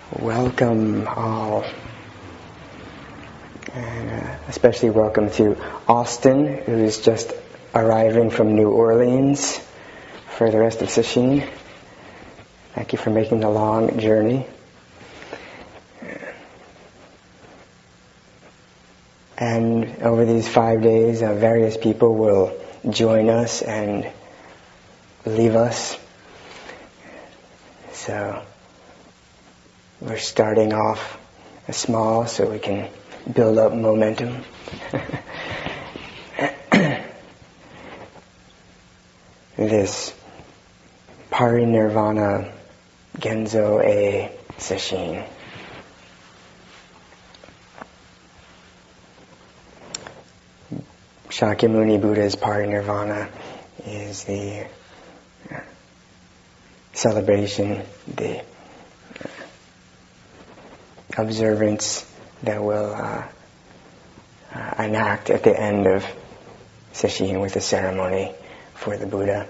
Welcome all, and especially welcome to Austin, who is just arriving from New Orleans for the rest of Sesshin. Thank you for making the long journey. And over these 5 days, various people will join us and leave us. So we're starting off small so we can build up momentum. This Parinirvana Genzo E Sesshin. Shakyamuni Buddha's Parinirvana is the celebration, the observance that will enact at the end of Sesshin with a ceremony for the Buddha,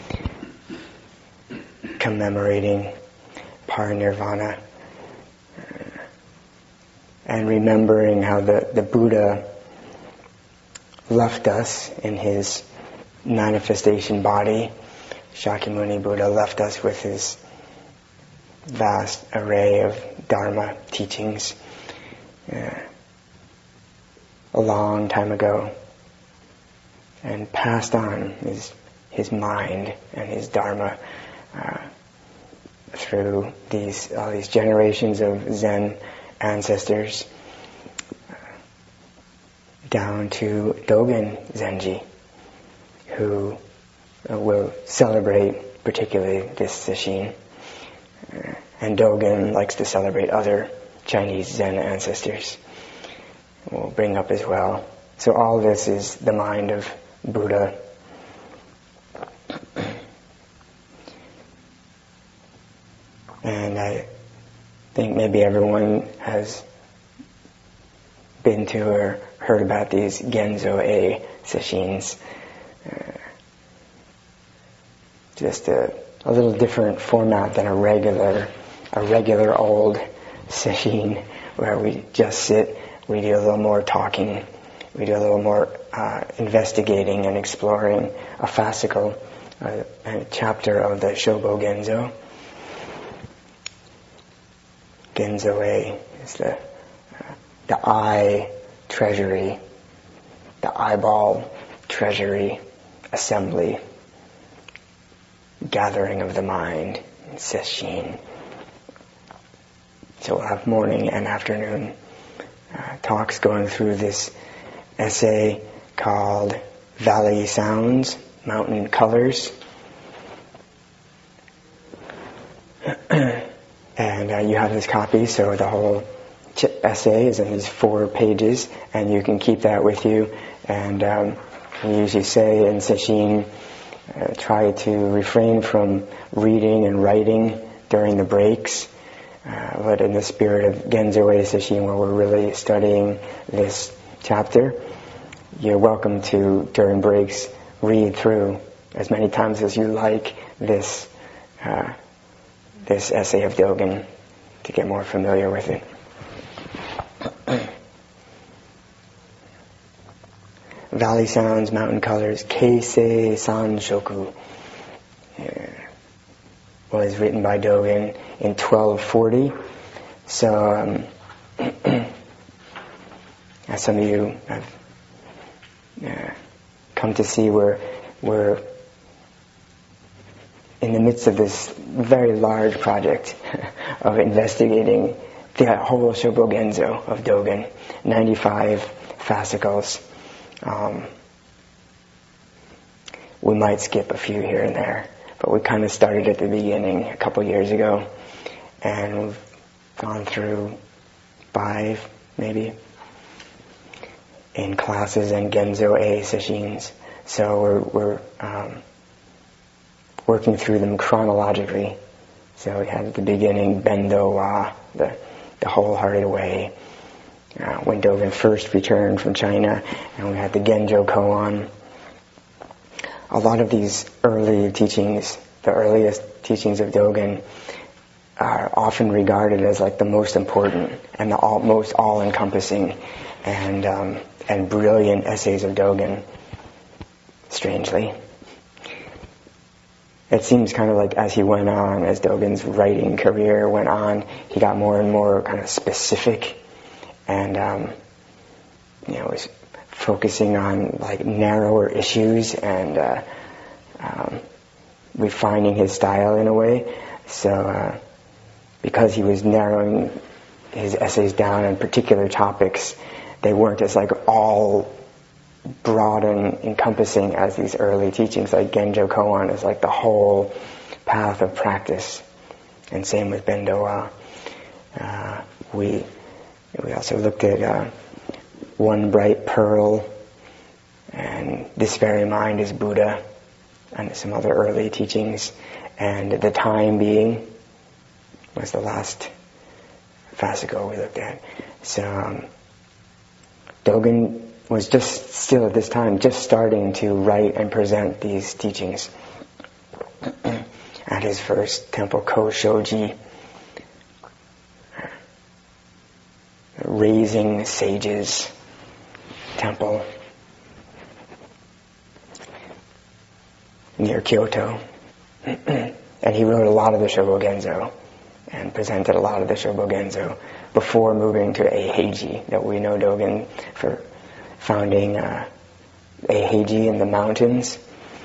commemorating Parinirvana and remembering how the Buddha left us in his manifestation body. Shakyamuni Buddha left us with his vast array of Dharma teachings a long time ago, and passed on his mind and his Dharma through all these generations of Zen ancestors down to Dogen Zenji, who will celebrate particularly this Sesshin. And Dogen likes to celebrate other Chinese Zen ancestors. We'll bring up as well. So all this is the mind of Buddha. And I think maybe everyone has been to or heard about these Genzo E Sesshins. Just a little different format than a regular old sesshin where we just sit, we do a little more talking, we do a little more investigating and exploring a fascicle, a chapter of the Shobo Genzo. Genzo E is the eye treasury, the eyeball treasury assembly, gathering of the mind, Sesshin. So we'll have morning and afternoon talks going through this essay called Valley Sounds, Mountain Colors. And you have this copy, so the whole essay is in these 4 pages, and you can keep that with you. And we usually say in Sesshin, try to refrain from reading and writing during the breaks. But in the spirit of Genzo E Sesshin, where we're really studying this chapter, you're welcome to, during breaks, read through as many times as you like this essay of Dogen to get more familiar with it. Valley Sounds, Mountain Colors, Keisei Sanshoku, was written by Dogen in 1240. So, as some of you have come to see, we're in the midst of this very large project of investigating the whole Shobo Genzo of Dogen, 95 fascicles. We might skip a few here and there, but we kind of started at the beginning a couple years ago, and we've gone through 5 maybe in classes and Genzo E Sesshins. So we're working through them chronologically. So we had at the beginning Bendo Wa, the wholehearted way, when Dogen first returned from China, and we had the Genjo Koan. A lot of these early teachings, the earliest teachings of Dogen, are often regarded as like the most important and the most all-encompassing and brilliant essays of Dogen. Strangely, it seems kind of like as he went on, as Dogen's writing career went on, he got more and more kind of specific, and was focusing on like narrower issues and refining his style in a way. So because he was narrowing his essays down on particular topics, they weren't as like all broad and encompassing as these early teachings, like Genjo Koan is like the whole path of practice, and same with Bendowa. We also looked at One Bright Pearl and This Very Mind is Buddha, and some other early teachings, and The Time Being was the last fascicle we looked at. So Dogen was just still at this time just starting to write and present these teachings. At his first temple, Koshoji, Raising Sages temple near Kyoto. And he wrote a lot of the Shobogenzo and presented a lot of the Shobogenzo before moving to Eiheiji, that we know Dogen for founding Eiheiji in the mountains.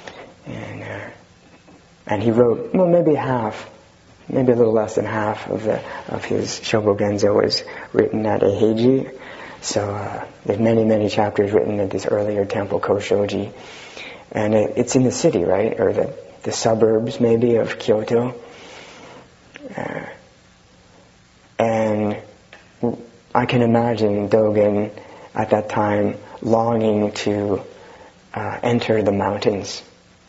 And he wrote, maybe a little less than half of his Shobogenzo was written at Eiheiji. So there's many, many chapters written at this earlier temple, Koshoji. And it's in the city, right? Or the suburbs, maybe, of Kyoto. And I can imagine Dogen at that time longing to enter the mountains,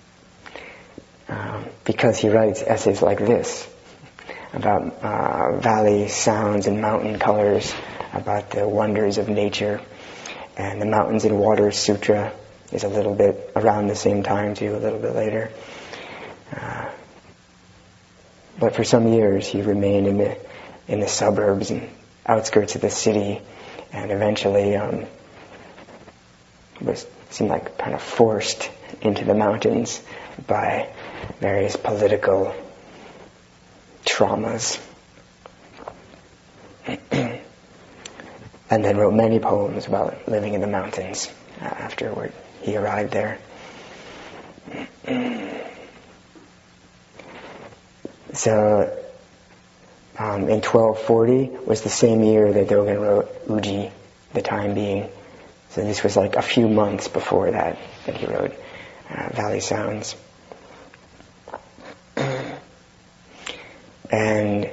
because he writes essays like this about valley sounds and mountain colors, about the wonders of nature. And the Mountains and Waters Sutra is a little bit around the same time too, a little bit later. But for some years he remained in the suburbs and outskirts of the city, and eventually seemed like kind of forced into the mountains by various political traumas. And then wrote many poems about living in the mountains afterward he arrived there. So in 1240 was the same year that Dogen wrote Uji, The Time Being. So this was like a few months before that he wrote Valley Sounds. And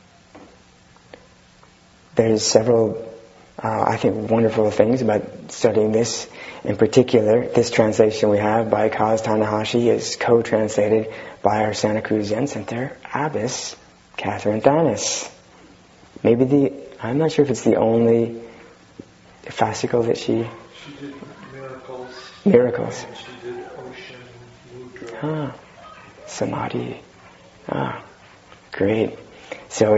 there's several, I think, wonderful things about studying this. In particular, this translation we have by Kaz Tanahashi is co-translated by our Santa Cruz Zen Center abbess, Catherine Thanis. I'm not sure if it's the only fascicle that she did miracles. Miracles. And she did Ocean Mudra. Samadhi. Great. So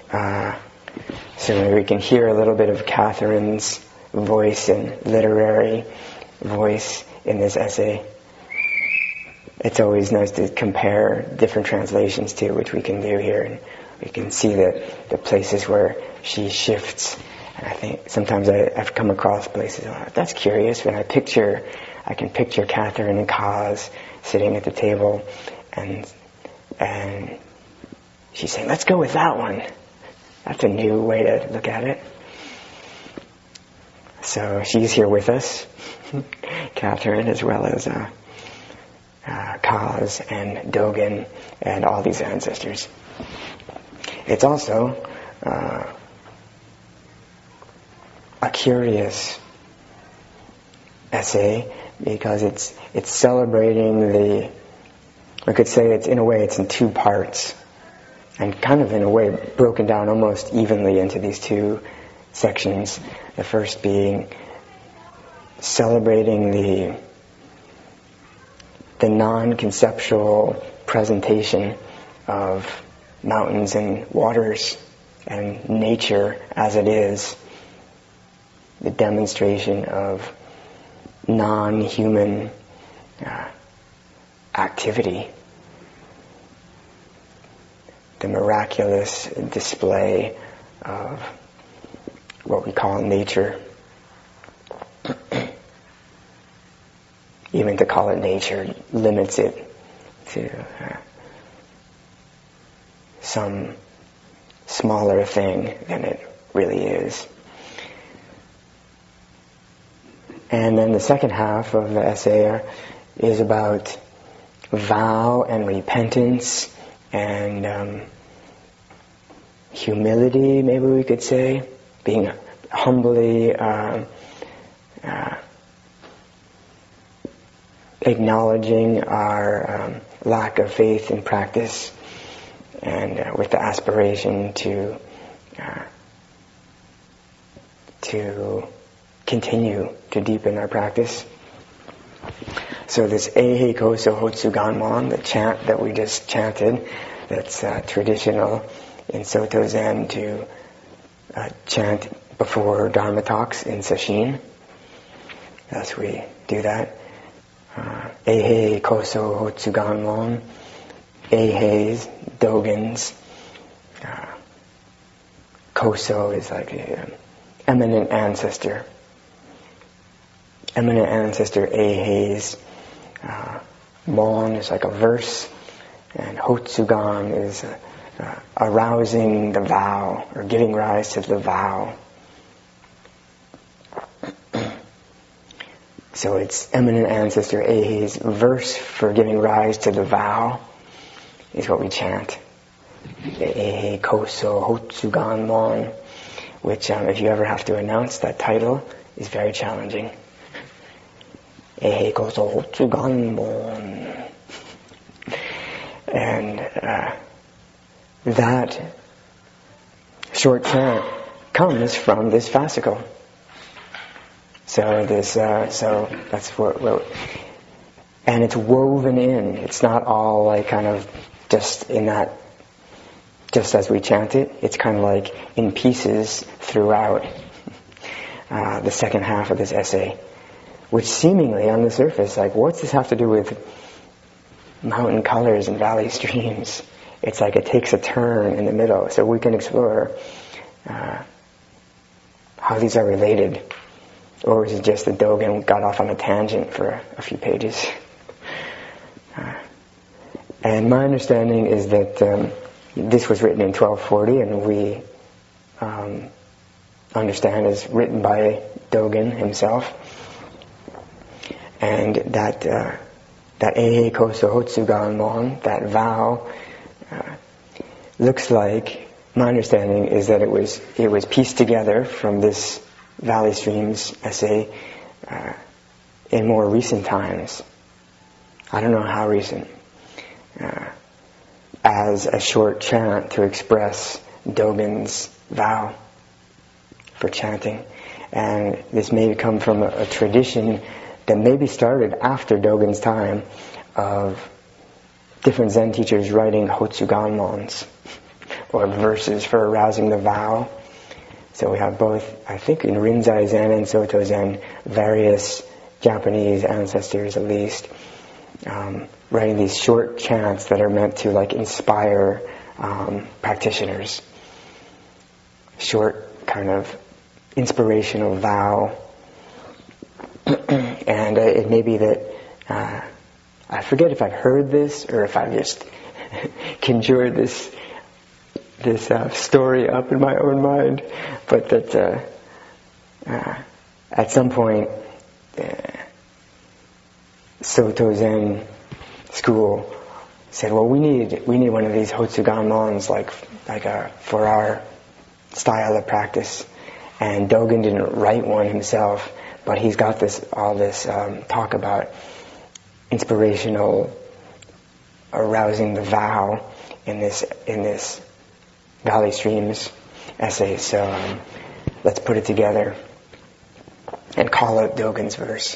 we can hear a little bit of Catherine's voice and literary voice in this essay. It's always nice to compare different translations too, which we can do here, and we can see the places where she shifts. And I think sometimes I've come across places, that's curious, when I can picture Catherine and Kaz sitting at the table, and she's saying, let's go with that one. That's a new way to look at it. So she's here with us, Catherine, as well as Kaz and Dogen and all these ancestors. It's also a curious essay because it's celebrating we could say it's in two parts, and kind of in a way broken down almost evenly into these two sections. The first being celebrating the non-conceptual presentation of mountains and waters and nature as it is, the demonstration of non-human activity, the miraculous display of what we call nature. Even to call it nature limits it to some smaller thing than it really is. And then the second half of the essay is about vow and repentance and humility, maybe we could say, being humbly acknowledging our lack of faith in practice, and with the aspiration to continue to deepen our practice. So this Eihei Koso Hotsuganmon, the chant that we just chanted, that's traditional in Soto Zen to chant before Dharma talks in Sesshin. As we do that. Eihei Koso Hotsuganmon. Eiheis, Dogans. Koso is like an eminent ancestor. Eminent ancestor Eiheis. Mon is like a verse. And Hotsugan is arousing the vow, or giving rise to the vow. So it's eminent ancestor Eiheis' verse for giving rise to the vow is what we chant. Eihei Koso Hotsuganmon, which if you ever have to announce that title, is very challenging. Eihei Koso Hotsuganmon. And that short chant comes from this fascicle. So that's what, and it's woven in. It's not all like kind of just in that, just as we chant it. It's kind of like in pieces throughout the second half of this essay, which seemingly on the surface, like, what's this have to do with mountain colors and valley streams? It's like it takes a turn in the middle, so we can explore how these are related. Or is it just that Dogen got off on a tangent for a few pages? And my understanding is that this was written in 1240, and we understand is written by Dogen himself. And that Eihei Koso Hotsuganmon, that vow, looks like, my understanding is that it was pieced together from this Valley Streams essay in more recent times. I don't know how recent. As a short chant to express Dogen's vow for chanting. And this may come from a tradition that maybe started after Dogen's time of different Zen teachers writing Hotsuganmons, or verses for arousing the vow. So we have both, I think in Rinzai Zen and Soto Zen, various Japanese ancestors at least, writing these short chants that are meant to like inspire practitioners. Short kind of inspirational vow. And it may be that, I forget if I've heard this or if I've just conjured this story up in my own mind, but that at some point Soto Zen school said, well, we need one of these Hotsuganmons like for our style of practice. And Dogen didn't write one himself, but he's got all this talk about inspirational arousing the vow in this Valley Streams essay. So let's put it together and call it Dogen's verse.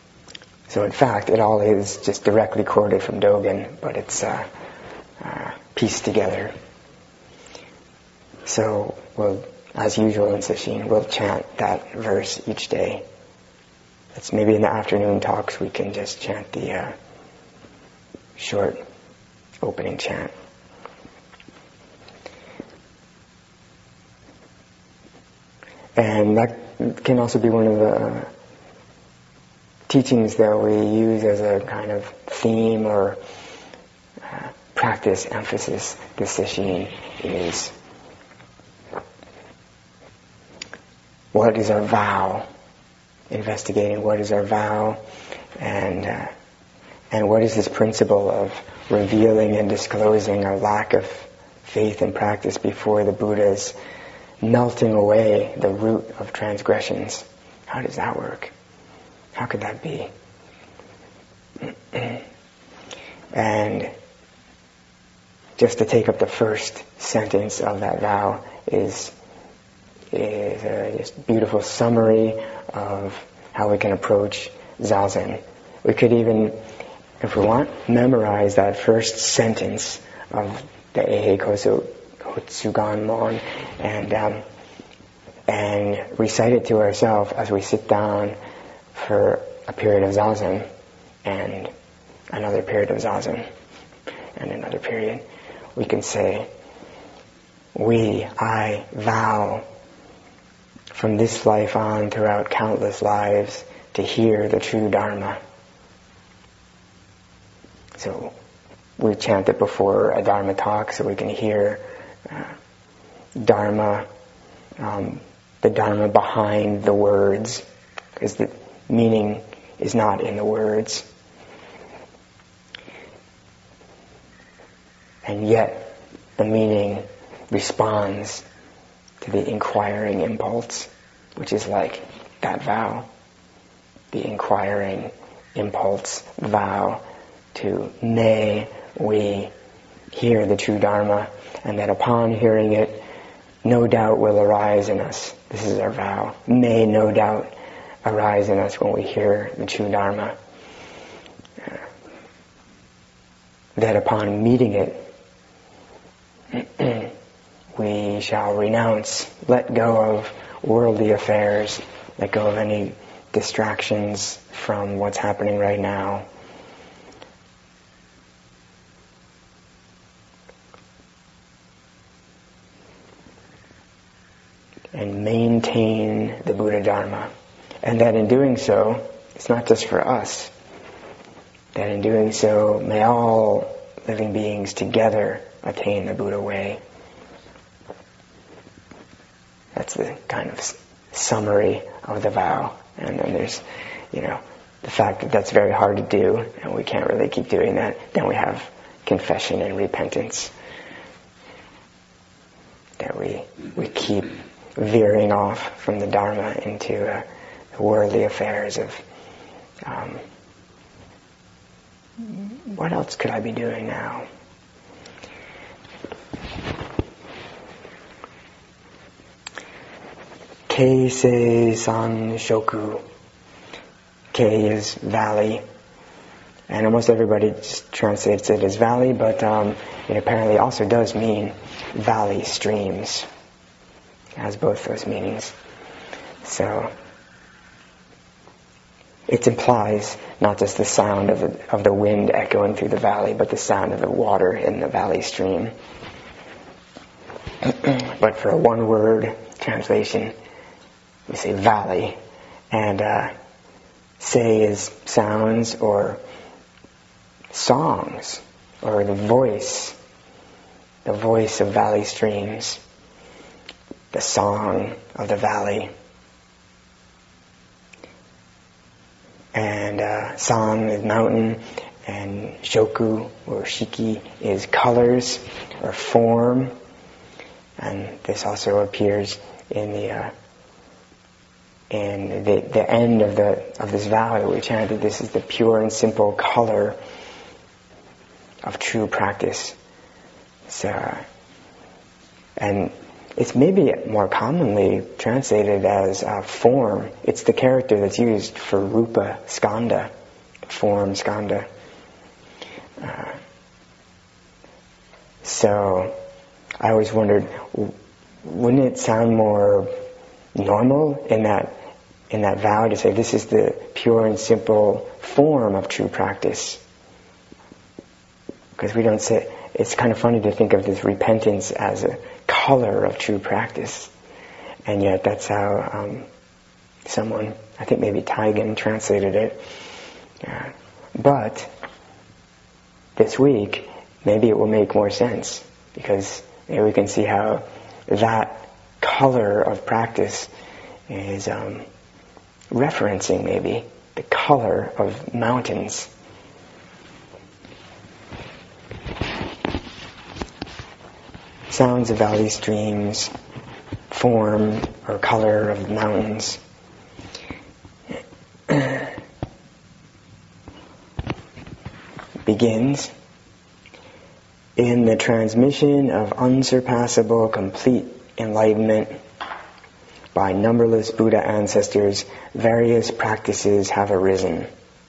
So in fact, it all is just directly quoted from Dogen, but it's piece together. So we'll, as usual in Sesshin, we'll chant that verse each day. It's maybe in the afternoon talks we can just chant the short opening chant. And that can also be one of the teachings that we use as a kind of theme or practice emphasis this Sesshin is what is our vow, investigating what is our vow, and what is this principle of revealing and disclosing our lack of faith and practice before the Buddha's melting away the root of transgressions. How does that work? How could that be? And just to take up the first sentence of that vow is a just beautiful summary of how we can approach Zazen. We could even, if we want, memorize that first sentence of the Eihei Koso Hotsugan Mon and recite it to ourselves as we sit down for a period of Zazen and another period of Zazen and another period. We can say, I vow from this life on throughout countless lives to hear the true Dharma. So we chant it before a Dharma talk so we can hear Dharma, the Dharma behind the words, because the meaning is not in the words. And yet the meaning responds to the inquiring impulse, which is like that vow. The inquiring impulse vow to may we hear the true Dharma, and that upon hearing it, no doubt will arise in us. This is our vow. May no doubt arise in us when we hear the true Dharma. That upon meeting it, we shall renounce, let go of worldly affairs, let go of any distractions from what's happening right now. And maintain the Buddha Dharma. And that in doing so, it's not just for us. That in doing so, may all living beings together attain the Buddha way. That's the kind of summary of the vow. And then there's, the fact that that's very hard to do, and we can't really keep doing that. Then we have confession and repentance. That we keep veering off from the Dharma into worldly affairs of what else could I be doing now? Keisei San Shoku. Kei is valley, and almost everybody just translates it as valley, but it apparently also does mean valley streams. It has both those meanings. So it implies not just the sound of the wind echoing through the valley, but the sound of the water in the valley stream. But for a one-word translation, we say valley, and say is sounds or songs, or the voice of valley streams, the song of the valley. And san is mountain, and shoku or shiki is colors or form, and this also appears in the end of this vow that we chanted. This is the pure and simple color of true practice. So, and it's maybe more commonly translated as form. It's the character that's used for rupa skanda, form skanda. So I always wondered, wouldn't it sound more normal in that vow to say this is the pure and simple form of true practice? Because we don't say, it's kind of funny to think of this repentance as a color of true practice. And yet that's how someone, I think maybe Taigen translated it. But this week, maybe it will make more sense, because maybe we can see how that color of practice is referencing maybe the color of mountains. Sounds of valley streams, form or color of mountains. Begins in the transmission of unsurpassable complete enlightenment by numberless Buddha ancestors, various practices have arisen.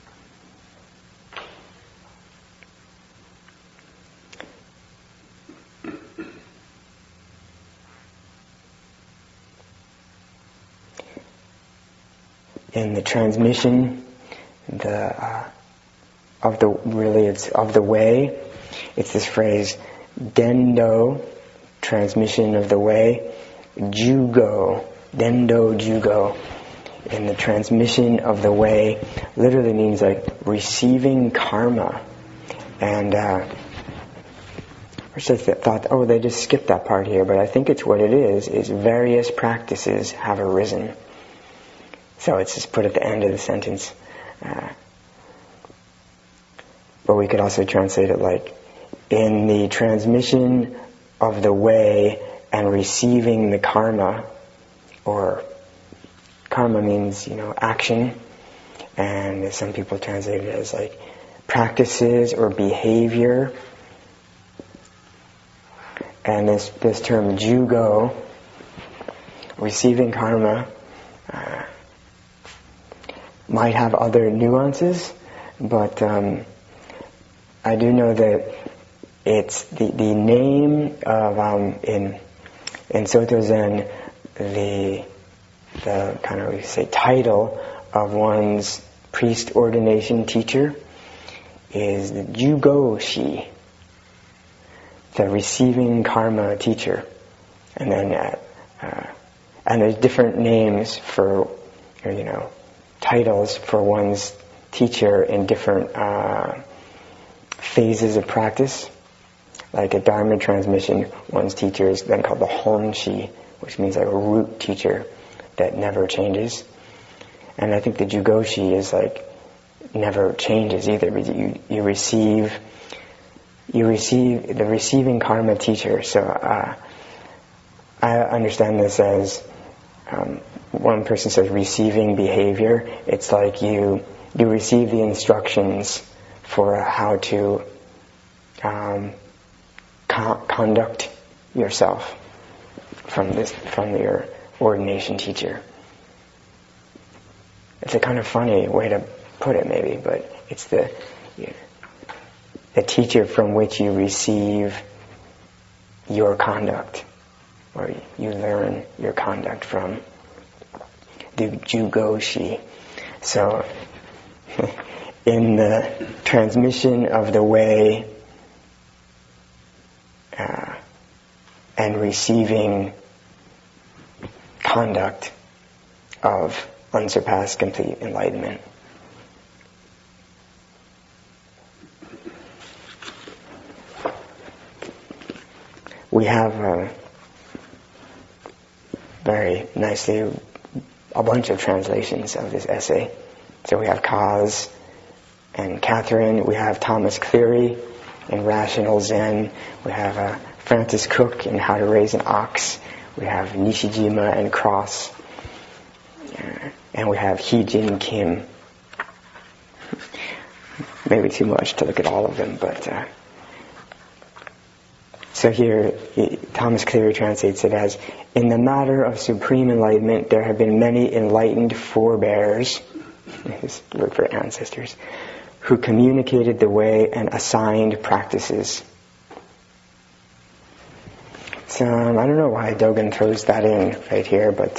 In the transmission of the way, it's this phrase, Dendo, transmission of the way, Jugo, Dendo Jugo. In the transmission of the way, literally means like receiving karma. And first I thought, they just skipped that part here, but I think it's what it is various practices have arisen. So it's just put at the end of the sentence. But we could also translate it like, in the transmission of the way and receiving the karma, or karma means, action, and some people translate it as like practices or behavior. And this term jugo, receiving karma, might have other nuances, but I do know that it's the name of in Soto Zen, the kind of, we say, title of one's priest ordination teacher is the Jugoshi, the receiving karma teacher. And then and there's different names for titles for one's teacher in different phases of practice. Like a Dharma transmission, one's teacher is then called the Honshi, which means like a root teacher that never changes. And I think the Jugoshi is like never changes either, but you receive the receiving karma teacher. So I understand this as one person says receiving behavior. It's like you receive the instructions for how to conduct yourself from your ordination teacher. It's a kind of funny way to put it, maybe, but it's the teacher from which you receive your conduct, or you learn your conduct from. The Jugoshi. So, in the transmission of the way and receiving conduct of unsurpassed complete enlightenment. We have very nicely a bunch of translations of this essay. So we have Kaz and Catherine, we have Thomas Cleary in Rational Zen, we have Francis Cook in How to Raise an Ox, we have Nishijima and Cross, and we have Hee-Jin Kim. Maybe too much to look at all of them, but so here Thomas Cleary translates it as, in the matter of supreme enlightenment there have been many enlightened forebears, his word for ancestors, who communicated the way and assigned practices. I don't know why Dogen throws that in right here, but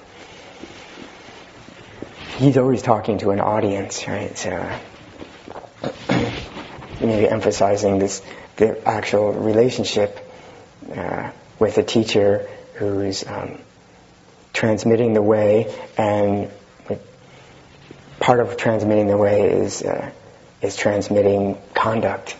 he's always talking to an audience, right? So maybe emphasizing the actual relationship with the teacher who's transmitting the way, and part of transmitting the way is transmitting conduct,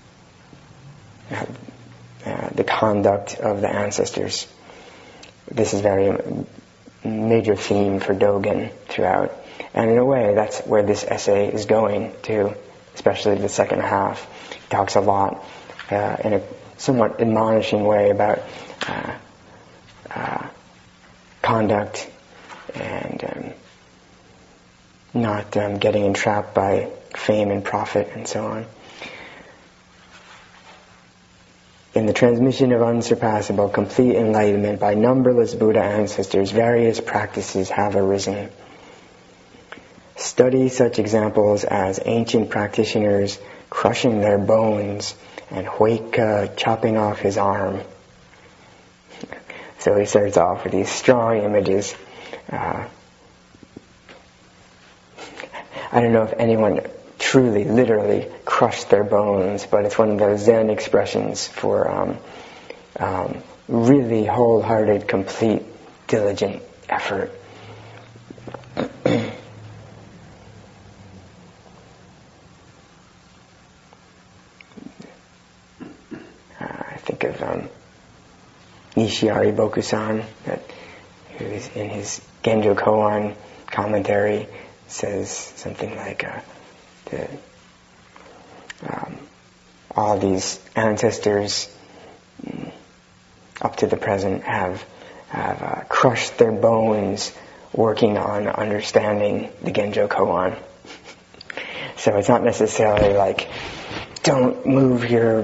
the conduct of the ancestors. This is very major theme for Dogen throughout, and in a way that's where this essay is going to, especially the second half. He talks a lot in a somewhat admonishing way about conduct and not getting entrapped by fame and profit and so on. In the transmission of unsurpassable, complete enlightenment by numberless Buddha ancestors, various practices have arisen. Study such examples as ancient practitioners crushing their bones and Huike chopping off his arm. So he starts off with these strong images. I don't know if anyone truly, literally crushed their bones, but it's one of those Zen expressions for really wholehearted, complete, diligent effort. I think of Nishiari Bokusan, who's in his Genjo Koan commentary, says something like all these ancestors up to the present have crushed their bones working on understanding the Genjo Koan. So it's not necessarily like don't move your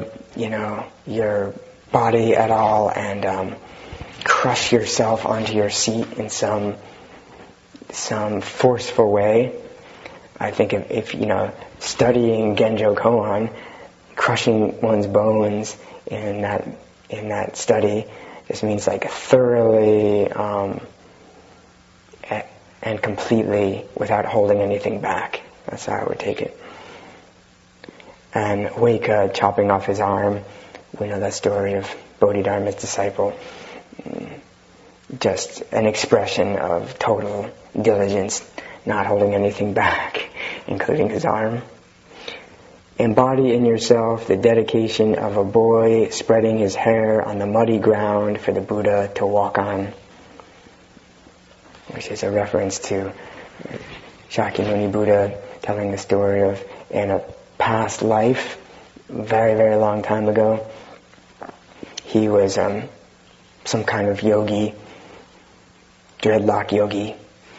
body at all and crush yourself onto your seat in some forceful way. I think if studying Genjo Koan, crushing one's bones in that study just means like thoroughly and completely without holding anything back. That's how I would take it. And Huike chopping off his arm, we know that story of Bodhidharma's disciple. Just an expression of total diligence, not holding anything back, including his arm. Embody in yourself the dedication of a boy spreading his hair on the muddy ground for the Buddha to walk on, which is a reference to Shakyamuni Buddha telling the story of in a past life, very, very long time ago, he was some kind of yogi, dreadlock yogi,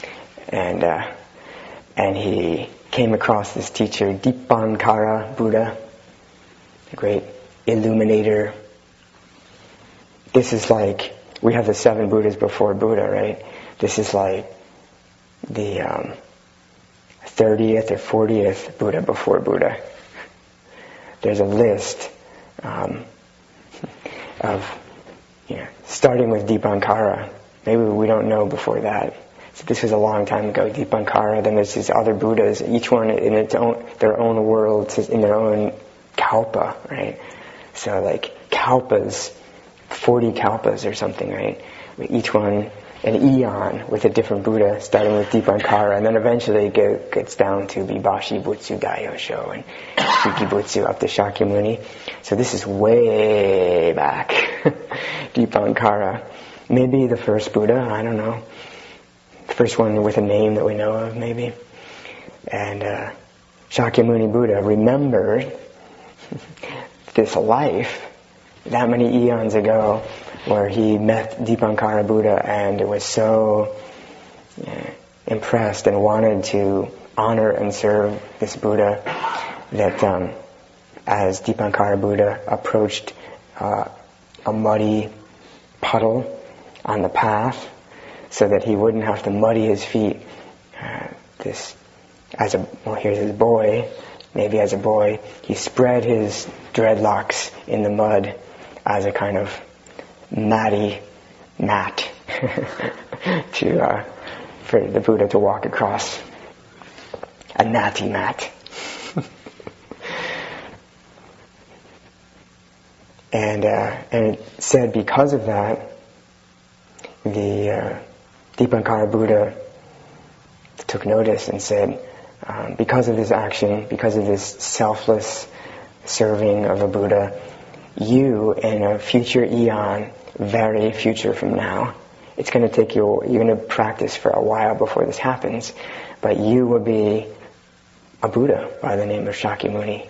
and he came across this teacher, Dipankara Buddha, a great illuminator. This is like, we have the 7 Buddhas before Buddha, right? This is like the 30th or 40th Buddha before Buddha. There's a list of starting with Dipankara. Maybe we don't know before that. So this was a long time ago, Dipankara. Then there's these other Buddhas, each one in their own world, in their own kalpa, right? So like kalpas, 40 kalpas or something, right? Each one an eon with a different Buddha, starting with Dipankara, and then eventually it gets down to Bibashi Butsu Daiyosho and Shikibutsu up to Shakyamuni. So this is way back, Dipankara. Maybe the first Buddha, I don't know. The first one with a name that we know of, maybe. And Shakyamuni Buddha remembered this life that many eons ago where he met Dipankara Buddha and was so impressed and wanted to honor and serve this Buddha that as Dipankara Buddha approached a muddy puddle on the path so that he wouldn't have to muddy his feet, here's his boy, maybe as a boy, he spread his dreadlocks in the mud as a kind of matty mat for the Buddha to walk across. A nati mat. And it said because of that, the Dipankara Buddha took notice and said, because of this action, because of this selfless serving of a Buddha, you in a future eon, very future from now, it's going to take you, you're going to practice for a while before this happens, but you will be a Buddha by the name of Shakyamuni.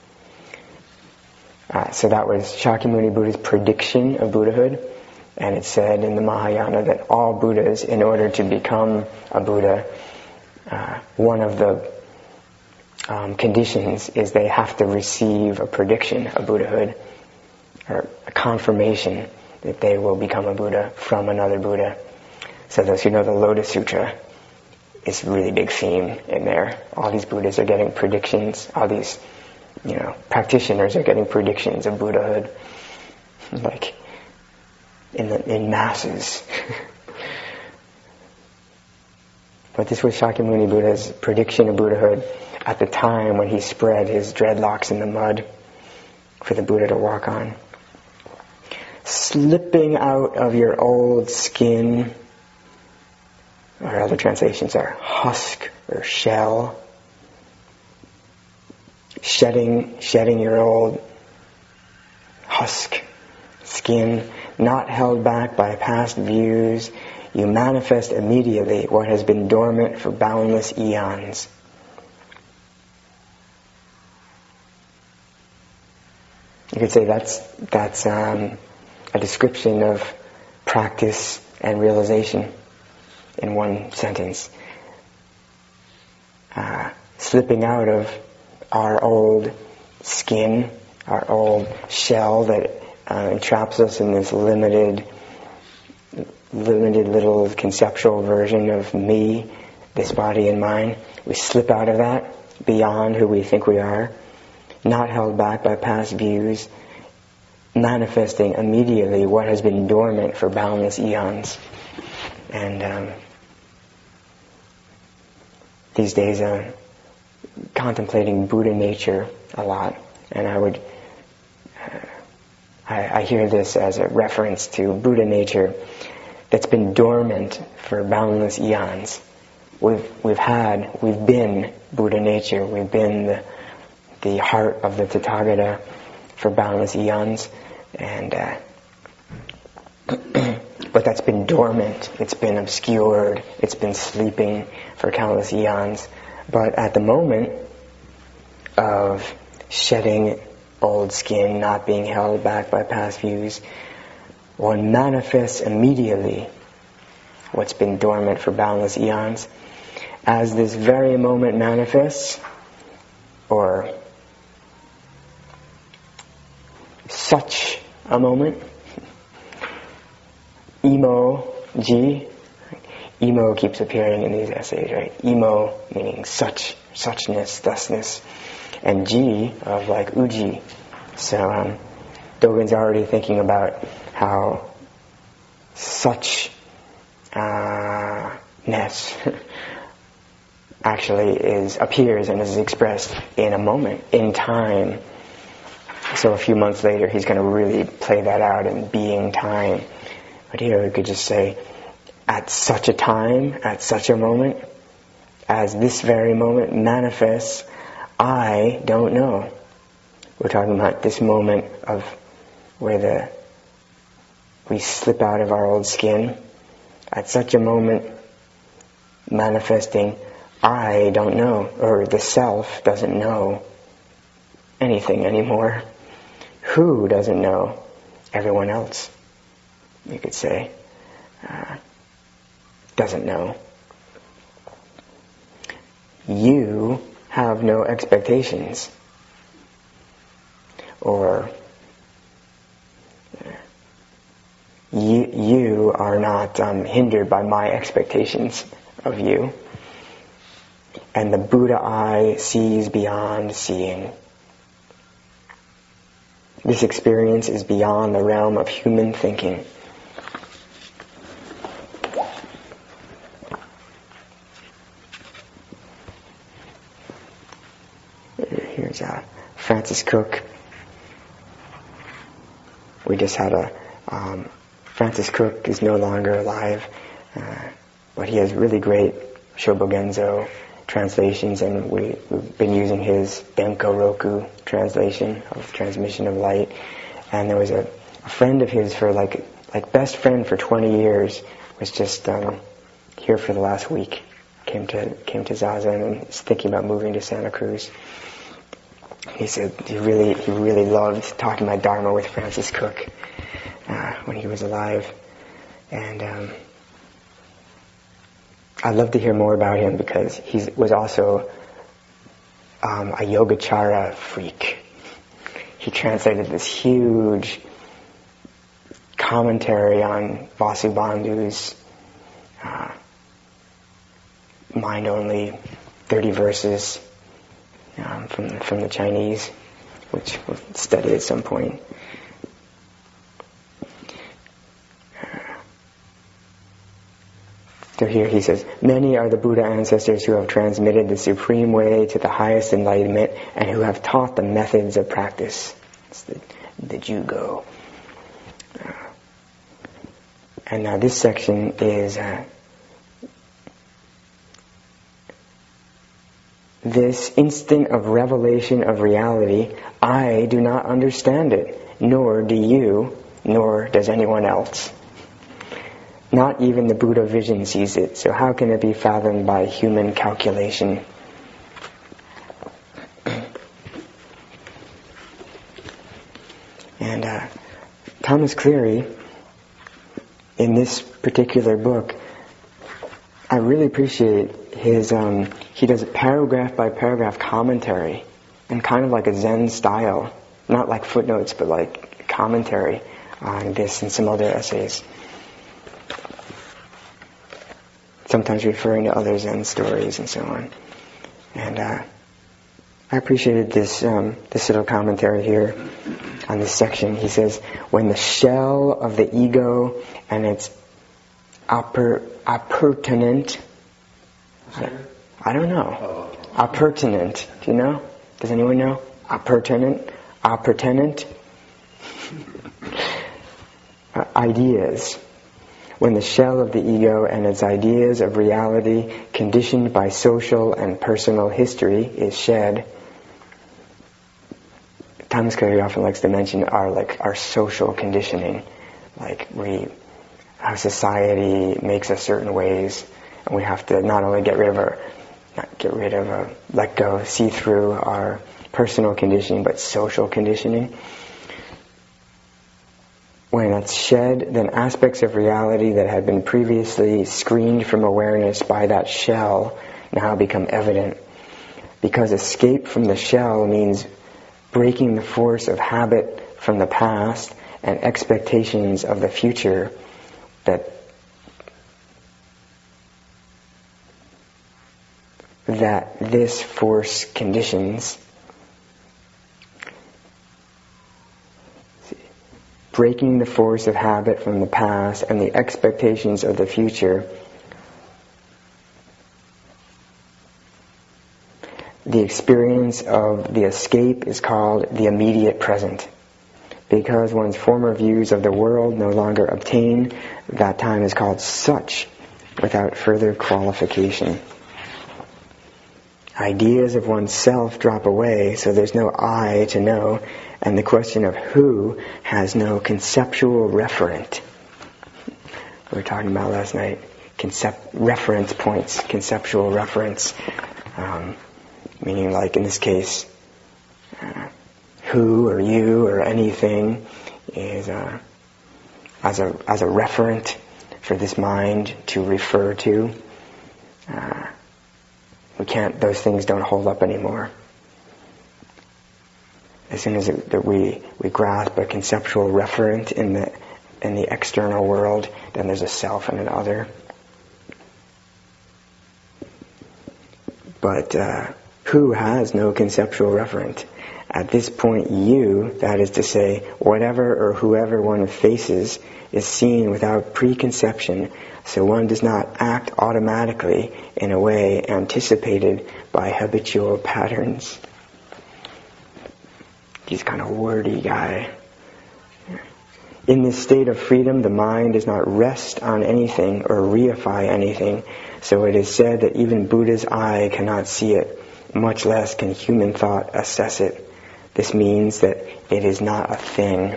So that was Shakyamuni Buddha's prediction of Buddhahood, and it said in the Mahayana that all Buddhas, in order to become a Buddha, one of the conditions is they have to receive a prediction of Buddhahood, or a confirmation that they will become a Buddha from another Buddha. So those who know the Lotus Sutra, it's a really big theme in there. All these Buddhas are getting predictions, all these practitioners are getting predictions of Buddhahood, like in masses. But this was Shakyamuni Buddha's prediction of Buddhahood at the time when he spread his dreadlocks in the mud for the Buddha to walk on. Slipping out of your old skin, or other translations are husk or shell. Shedding your old husk, skin, not held back by past views, you manifest immediately what has been dormant for boundless eons. You could say that's a description of practice and realization in one sentence. Slipping out of our old skin, our old shell that entraps us in this limited little conceptual version of me, this body and mind. We slip out of that beyond who we think we are, not held back by past views, manifesting immediately what has been dormant for boundless eons. And these days I'm contemplating Buddha nature a lot, and I hear this as a reference to Buddha nature that's been dormant for boundless eons. We've been Buddha nature. We've been the heart of the Tathagata for boundless eons, and but that's been dormant. It's been obscured. It's been sleeping for countless eons. But at the moment of shedding old skin, not being held back by past views, one manifests immediately what's been dormant for boundless eons. As this very moment manifests, or such a moment, emo-ji, emo keeps appearing in these essays, right? Emo meaning such, suchness, thusness, and ji of like uji. So Dogen's already thinking about how suchness actually appears and is expressed in a moment, in time. So a few months later he's going to really play that out in being time. But here we could just say, at such a time, at such a moment, as this very moment manifests, I don't know. We're talking about this moment of where we slip out of our old skin. At such a moment manifesting, I don't know, or the self doesn't know anything anymore. Who doesn't know? Everyone else, you could say, doesn't know. You have no expectations, or you are not hindered by my expectations of you. And the Buddha eye sees beyond seeing. This experience is beyond the realm of human thinking. Here's Francis Cook. We just had Francis Cook is no longer alive, but he has really great Shobogenzo translations, and we've been using his Benko Roku translation of Transmission of Light. And there was a friend of his for like best friend for 20 years, was just here for the last week. Came to Zazen and is thinking about moving to Santa Cruz. He said he really loved talking about Dharma with Francis Cook when he was alive, and I'd love to hear more about him because he was also a Yogacara freak. He translated this huge commentary on Vasubandhu's mind only 30 verses from the Chinese, which we'll study at some point. So here he says, many are the Buddha ancestors who have transmitted the supreme way to the highest enlightenment and who have taught the methods of practice. It's the Jugo. And now this section is this instant of revelation of reality. I do not understand it, nor do you, nor does anyone else. Not even the Buddha vision sees it, so how can it be fathomed by human calculation? And Thomas Cleary, in this particular book, I really appreciate his, he does a paragraph by paragraph commentary, and kind of like a Zen style, not like footnotes, but like commentary on this and some other essays. Sometimes referring to other Zen stories and so on. And I appreciated this little commentary here on this section. He says, when the shell of the ego and its appurtenant, I don't know. Appurtenant, do you know? Does anyone know? Appurtenant? Ideas. When the shell of the ego and its ideas of reality, conditioned by social and personal history, is shed. Thomas Cleary often likes to mention our social conditioning, like how society makes us certain ways, and we have to not only let go, see through our personal conditioning, but social conditioning. When that's shed, then aspects of reality that had been previously screened from awareness by that shell now become evident. Because escape from the shell means breaking the force of habit from the past and expectations of the future that this force conditions. Breaking the force of habit from the past and the expectations of the future. The experience of the escape is called the immediate present. Because one's former views of the world no longer obtain, that time is called such without further qualification. Ideas of oneself drop away, so there's no I to know, and the question of who has no conceptual referent. We were talking about last night, reference points, conceptual reference, meaning like in this case, who or you or anything is as a referent for this mind to refer to. Those things don't hold up anymore. As soon as that we grasp a conceptual referent in the external world, then there's a self and an other. But who has no conceptual referent. At this point, you, that is to say, whatever or whoever one faces, is seen without preconception, so one does not act automatically in a way anticipated by habitual patterns. He's kind of wordy guy. In this state of freedom, the mind does not rest on anything or reify anything, so it is said that even Buddha's eye cannot see it, much less can human thought assess it. This means that it is not a thing.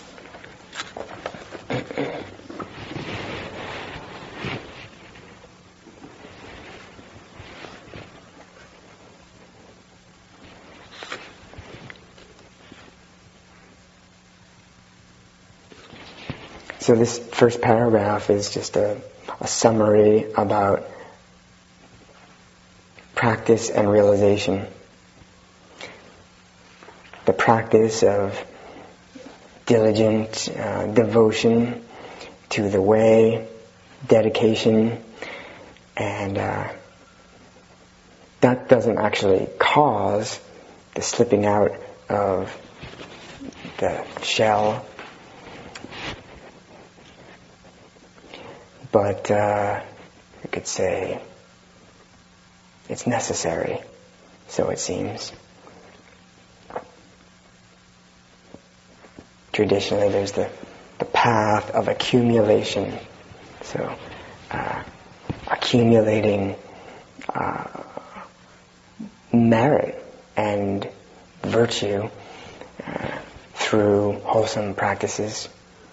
So this first paragraph is just a summary about practice and realization. The practice of diligent devotion to the way, dedication, and that doesn't actually cause the slipping out of the shell, but you could say it's necessary, so it seems. Traditionally, there's the path of accumulation. So, accumulating merit and virtue through wholesome practices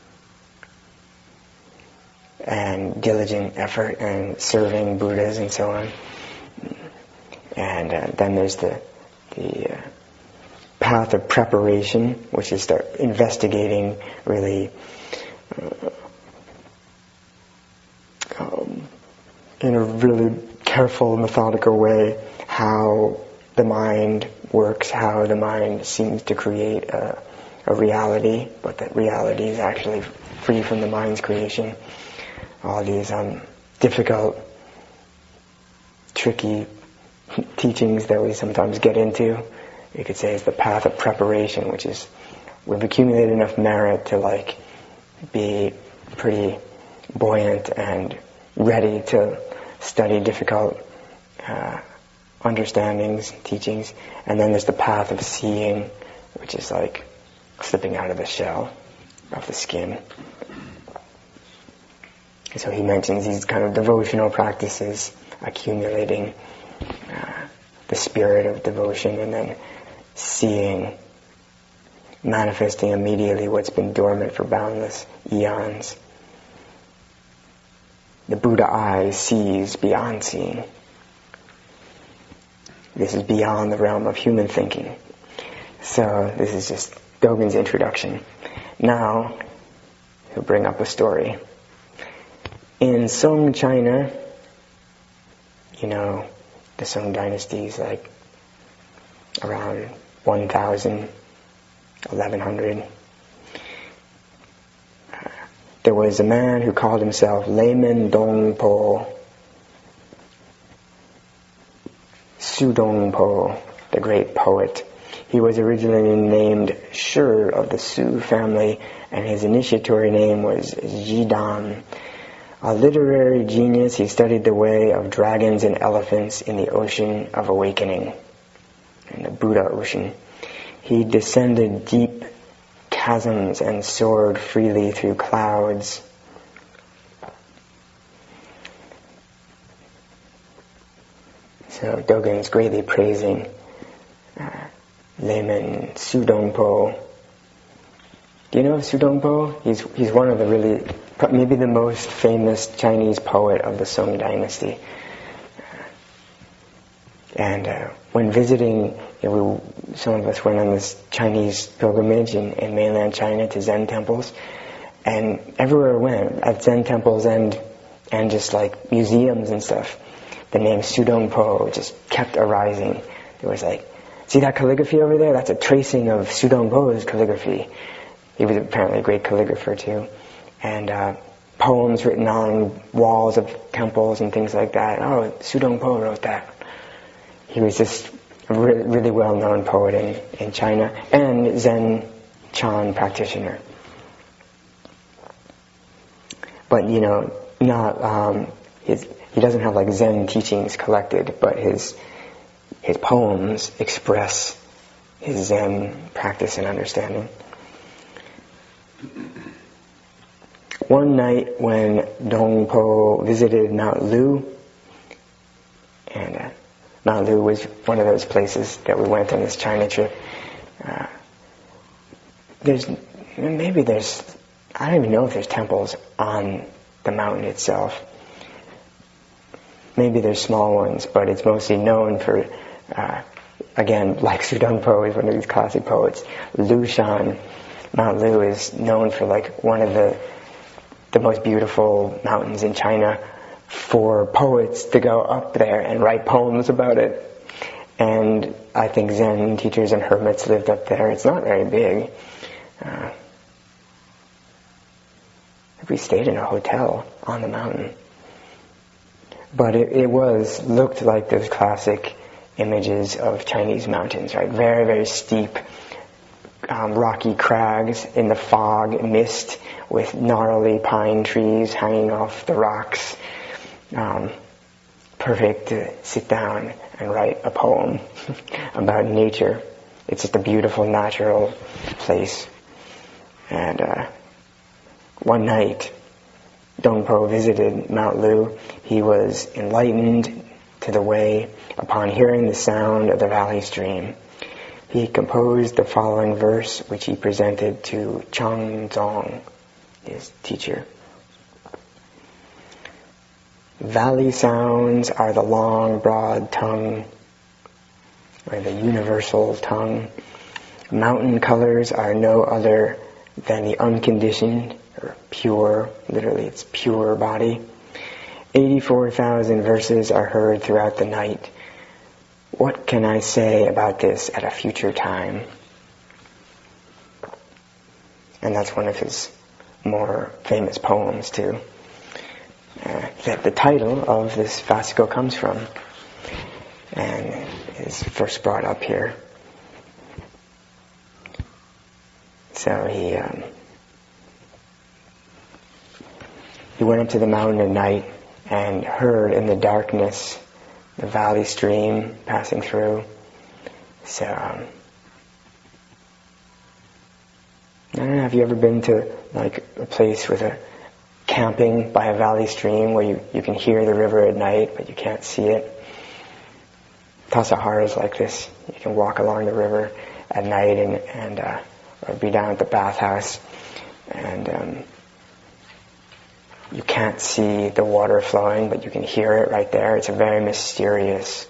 and diligent effort and serving Buddhas and so on. And then there's the path of preparation, which is start investigating really in a really careful, methodical way how the mind works, how the mind seems to create a reality, but that reality is actually free from the mind's creation. All these difficult, tricky teachings that we sometimes get into, you could say, is the path of preparation, which is we've accumulated enough merit to be pretty buoyant and ready to study difficult understandings, teachings. And then there's the path of seeing, which is like slipping out of the shell, of the skin. So he mentions these kind of devotional practices, accumulating the spirit of devotion, and then seeing, manifesting immediately what's been dormant for boundless eons. The Buddha eye sees beyond seeing. This is beyond the realm of human thinking. So this is just Dogen's introduction. Now he'll bring up a story. In Song China, the Song dynasty is like around 1000, 1100. There was a man who called himself Layman Dongpo, Su Dongpo, the great poet. He was originally named Shi of the Su family, and his initiatory name was Jidan. A literary genius, he studied the way of dragons and elephants in the ocean of awakening, in the Buddha ocean. He descended deep chasms and soared freely through clouds. So Dogen's greatly praising Layman Su Dongpo. Do you know Su Dongpo? He's one of the maybe the most famous Chinese poet of the Song dynasty. And when visiting, some of us went on this Chinese pilgrimage in mainland China to Zen temples, and everywhere we went, at Zen temples and just like museums and stuff, the name Su Dongpo just kept arising. There was see that calligraphy over there? That's a tracing of Su Dongpo's calligraphy. He was apparently a great calligrapher too. And poems written on walls of temples and things like that. Oh, Su Dongpo wrote that. He was just really well-known poet in China, and Zen Chan practitioner. But not he doesn't have like Zen teachings collected, but his poems express his Zen practice and understanding. One night when Dongpo visited Mount Lu, and Mount Lu was one of those places that we went on this China trip. I don't even know if there's temples on the mountain itself. Maybe there's small ones, but it's mostly known for, again, like Su Dongpo is one of these classic poets. Lushan, Mount Lu is known for like one of the most beautiful mountains in China, for poets to go up there and write poems about it. And I think Zen teachers and hermits lived up there. It's not very big. We stayed in a hotel on the mountain. But it looked like those classic images of Chinese mountains, right? Very, very steep, rocky crags in the fog, mist, with gnarly pine trees hanging off the rocks. Perfect to sit down and write a poem about nature. It's just a beautiful, natural place. And one night, Dongpo visited Mount Lu. He was enlightened to the way upon hearing the sound of the valley stream. He composed the following verse, which he presented to Chang Zong, his teacher. Valley sounds are the long, broad tongue, or the universal tongue. Mountain colors are no other than the unconditioned, or pure, literally it's pure body. 84,000 verses are heard throughout the night. What can I say about this at a future time? And that's one of his more famous poems too, that the title of this fascicle comes from, and is first brought up here. So he went up to the mountain at night and heard in the darkness the valley stream passing through. So, I don't know, have you ever been to like a place with a camping by a valley stream where you can hear the river at night but you can't see it? Tassajara is like this. You can walk along the river at night and or be down at the bathhouse, and you can't see the water flowing, but you can hear it right there. It's a very mysterious,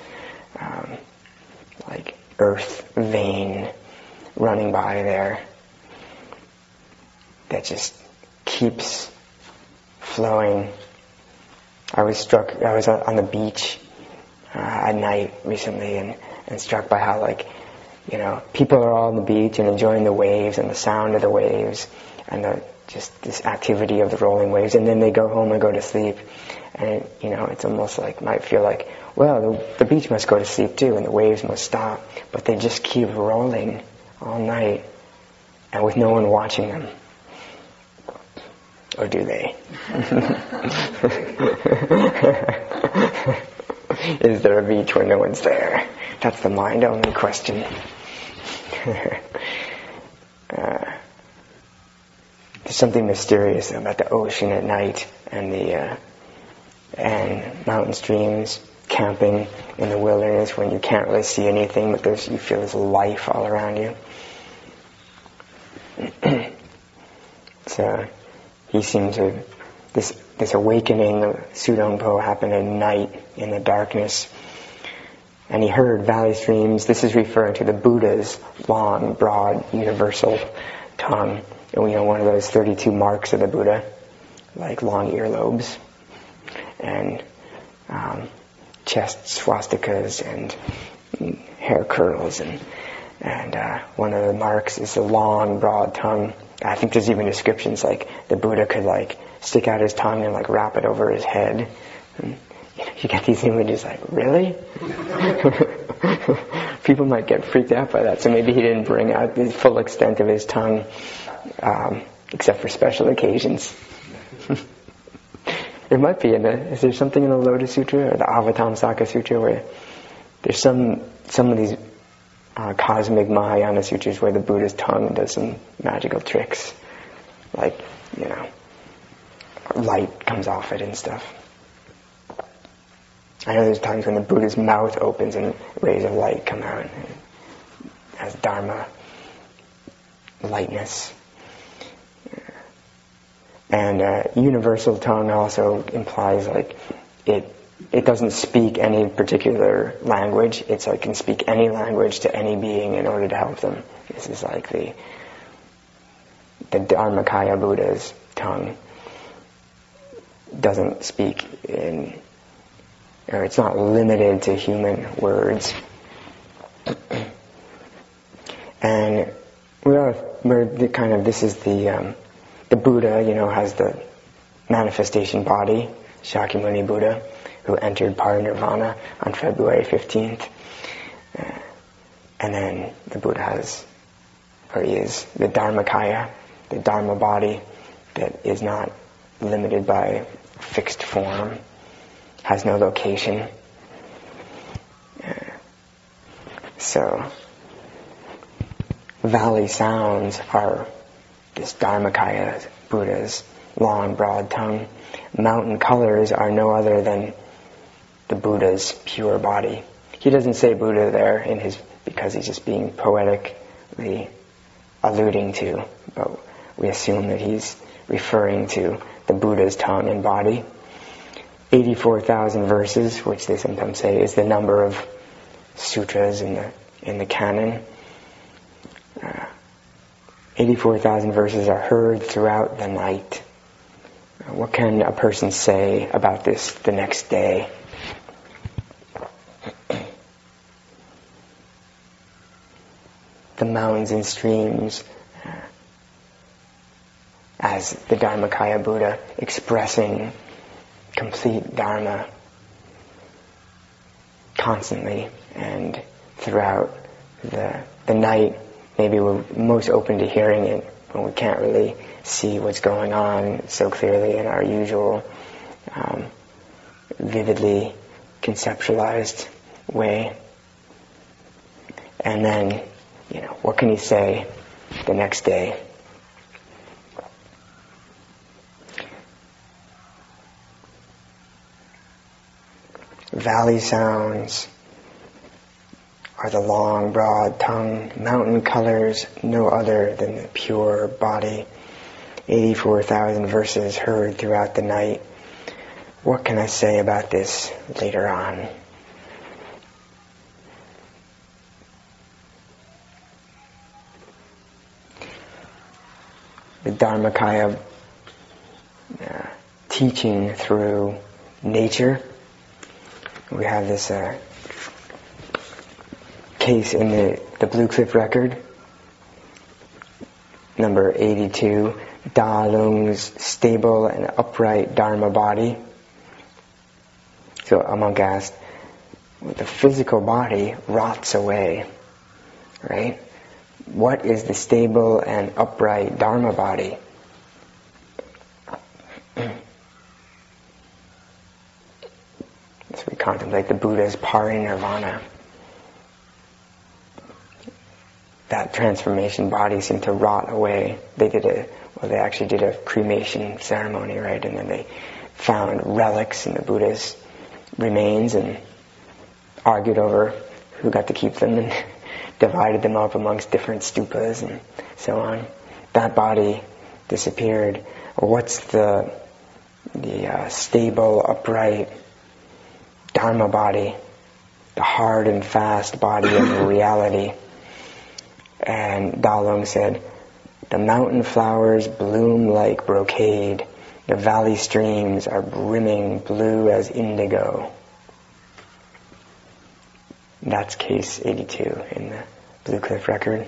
like earth vein running by there that just keeps flowing. I was on the beach at night recently and struck by how, like, people are all on the beach and enjoying the waves and the sound of the waves and just this activity of the rolling waves, and then they go home and go to sleep, and it's almost like, might feel like, well, the beach must go to sleep too and the waves must stop, but they just keep rolling all night and with no one watching them. Or do they? Is there a beach where no one's there? That's the mind-only question. There's something mysterious about the ocean at night and and mountain streams, camping in the wilderness when you can't really see anything, but you feel this life all around you. So he seemed to, this awakening of Su Dongpo happened at night in the darkness. And he heard valley streams. This is referring to the Buddha's long, broad, universal tongue. And one of those 32 marks of the Buddha, like long earlobes and chest swastikas and hair curls, and one of the marks is the long, broad tongue. I think there's even descriptions like the Buddha could like stick out his tongue and like wrap it over his head. And you get these images like, really? people might get freaked out by that. So maybe he didn't bring out the full extent of his tongue, except for special occasions. There might be is there something in the Lotus Sutra or the Avatamsaka Sutra where there's some of these cosmic Mahayana sutras where the Buddha's tongue does some magical tricks, like, light comes off it and stuff. I know there's times when the Buddha's mouth opens and rays of light come out as Dharma lightness. And universal tongue also implies like it doesn't speak any particular language. It's like can speak any language to any being in order to help them. This is like the Dharmakaya Buddha's tongue doesn't speak or it's not limited to human words. And this is the Buddha, has the manifestation body, Shakyamuni Buddha, who entered parinirvana on February 15th. And then the Buddha is the Dharmakaya, the Dharma body that is not limited by fixed form, has no location. So, valley sounds are this Dharmakaya Buddha's long, broad tongue. Mountain colors are no other than the Buddha's pure body. He doesn't say Buddha there because he's just being poetically alluding to, but we assume that he's referring to the Buddha's tongue and body. 84,000 verses, which they sometimes say is the number of sutras in the canon. 84,000 verses are heard throughout the night. What can a person say about this the next day? The mountains and streams, as the Dharmakaya Buddha, expressing complete Dharma constantly and throughout the night. Maybe we're most open to hearing it when we can't really see what's going on so clearly in our usual vividly conceptualized way. And then, what can he say the next day? Valley sounds are the long, broad tongue. Mountain colors, no other than the pure body. 84,000 verses heard throughout the night. What can I say about this later on? The Dharmakaya teaching through nature. We have this case in the Blue Cliff record, number 82, Da Lung's stable and upright Dharma body. So a monk asked, the physical body rots away, right? What is the stable and upright Dharma body? So we contemplate the Buddha's parinirvana. That transformation body seemed to rot away. They actually did a cremation ceremony, right? And then they found relics in the Buddha's remains and argued over who got to keep them and divided them up amongst different stupas and so on. That body disappeared. What's the stable, upright Dharma body, the hard and fast body of reality? And Da Lung said, the mountain flowers bloom like brocade, the valley streams are brimming blue as indigo. That's case 82 in the Blue Cliff record.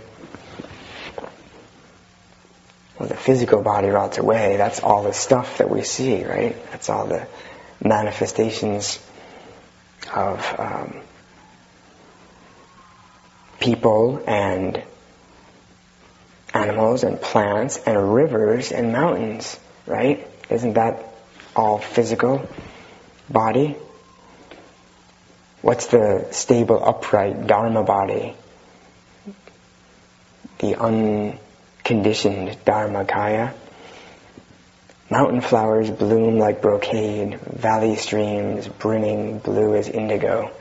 Well, the physical body rots away. That's all the stuff that we see, right? That's all the manifestations of people and animals and plants and rivers and mountains, right? Isn't that all physical body? What's the stable, upright Dharma body? The unconditioned Dharmakaya. Mountain flowers bloom like brocade, valley streams brimming blue as indigo.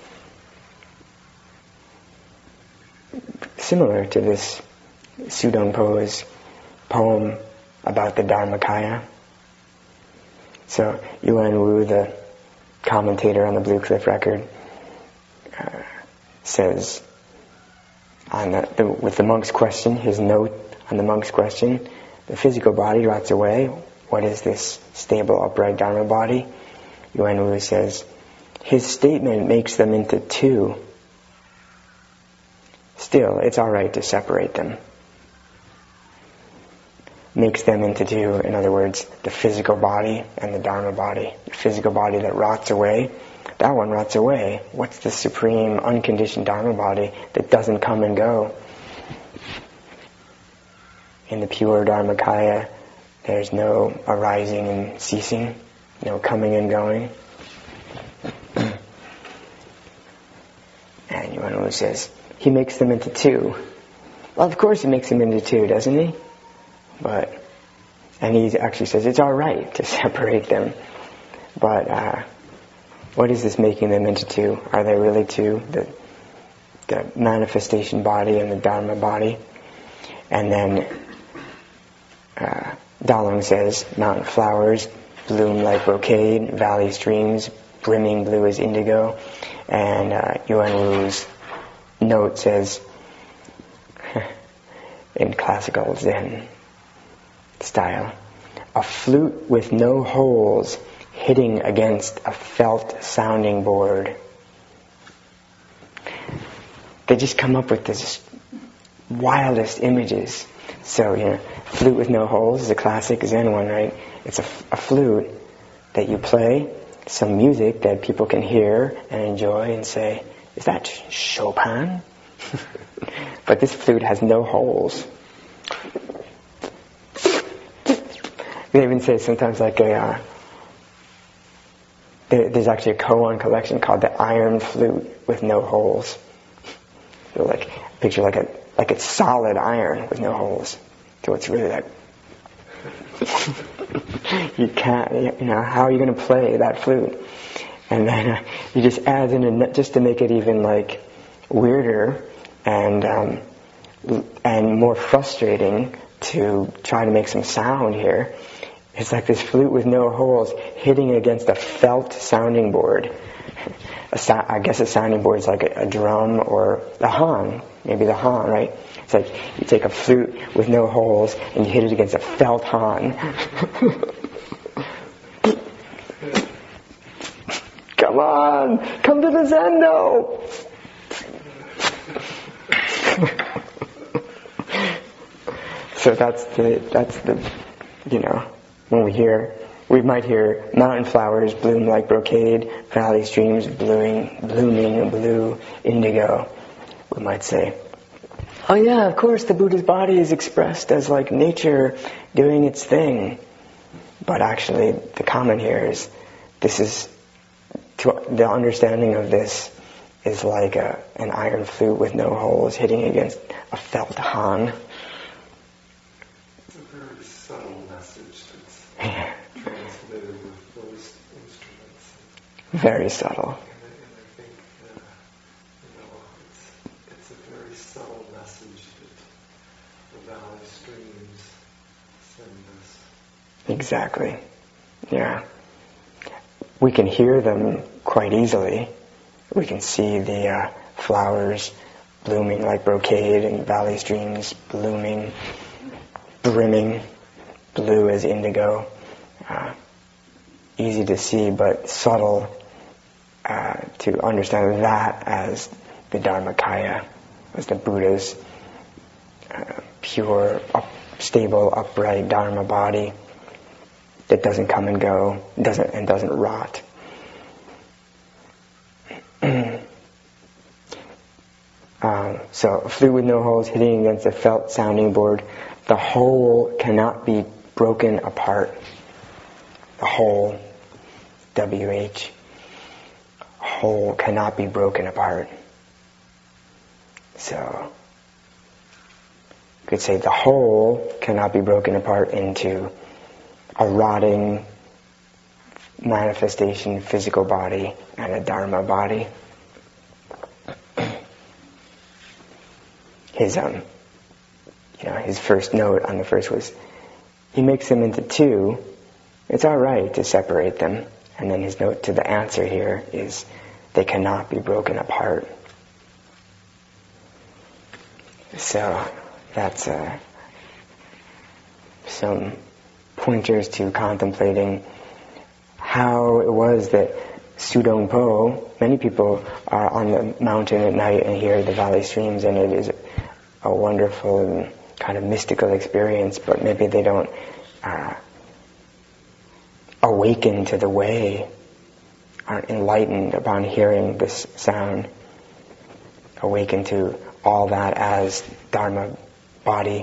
Similar to this Sudongpo's poem about the Dharmakaya. So Yuan Wu, the commentator on the Blue Cliff Record, says with the monk's question, his note on the monk's question, the physical body rots away. What is this stable, upright Dharma body? Yuan Wu says, his statement makes them into two. Still, it's all right to separate them. Makes them into two. In other words, the physical body and the Dharma body. The physical body that rots away, that one rots away. What's the supreme, unconditioned Dharma body that doesn't come and go? In the pure Dharmakaya, there's no arising and ceasing, no coming and going. And Yuan Wu says, he makes them into two. Well, of course he makes them into two, doesn't he? And he actually says it's all right to separate them. But what is this making them into two? Are they really two? The manifestation body and the Dharma body? And then Dalung says, mountain flowers bloom like brocade, valley streams brimming blue as indigo. And Yuan Wu's note says, in classical Zen style, a flute with no holes hitting against a felt sounding board. They just come up with this wildest images. So, flute with no holes is a classic Zen one, right? It's a flute that you play, some music that people can hear and enjoy and say, is that Chopin? But this flute has no holes. They even say sometimes there's actually a koan collection called the Iron Flute with no holes. So picture like it's solid iron with no holes. So it's really you can't, how are you going to play that flute? And then he just adds in just to make it even weirder and more frustrating to try to make some sound here. It's like this flute with no holes hitting against a felt sounding board. I guess a sounding board is like a drum or a han, maybe the han, right? It's like you take a flute with no holes and you hit it against a felt han. Come on, come to the Zendo. So that's the when we might hear mountain flowers bloom like brocade, valley streams blooming blue indigo. We might say, oh yeah, of course the Buddha's body is expressed as nature doing its thing. But actually the comment here is, the understanding of this is like an iron flute with no holes hitting against a felt han. It's a very subtle message that's transmitted with those instruments. Very subtle. And I think it's a very subtle message that the valley streams send us. Exactly. Yeah. We can hear them quite easily. We can see the flowers blooming like brocade and valley streams blooming, brimming, blue as indigo. Easy to see, but subtle to understand that as the Dharmakaya, as the Buddha's pure, stable, upright Dharma body that doesn't come and go, doesn't rot. So a flute with no holes hitting against a felt sounding board. The whole cannot be broken apart. The whole, WH, whole cannot be broken apart. So you could say the whole cannot be broken apart into a rotting manifestation physical body and a dharma body. His first note on the first was, he makes them into two. It's all right to separate them. And then his note to the answer here is, they cannot be broken apart. So that's some pointers to contemplating how it was that Sudongpo, many people are on the mountain at night and hear the valley streams, and it is a wonderful and kind of mystical experience, but maybe they don't awaken to the way, aren't enlightened upon hearing this sound, awaken to all that as Dharma body.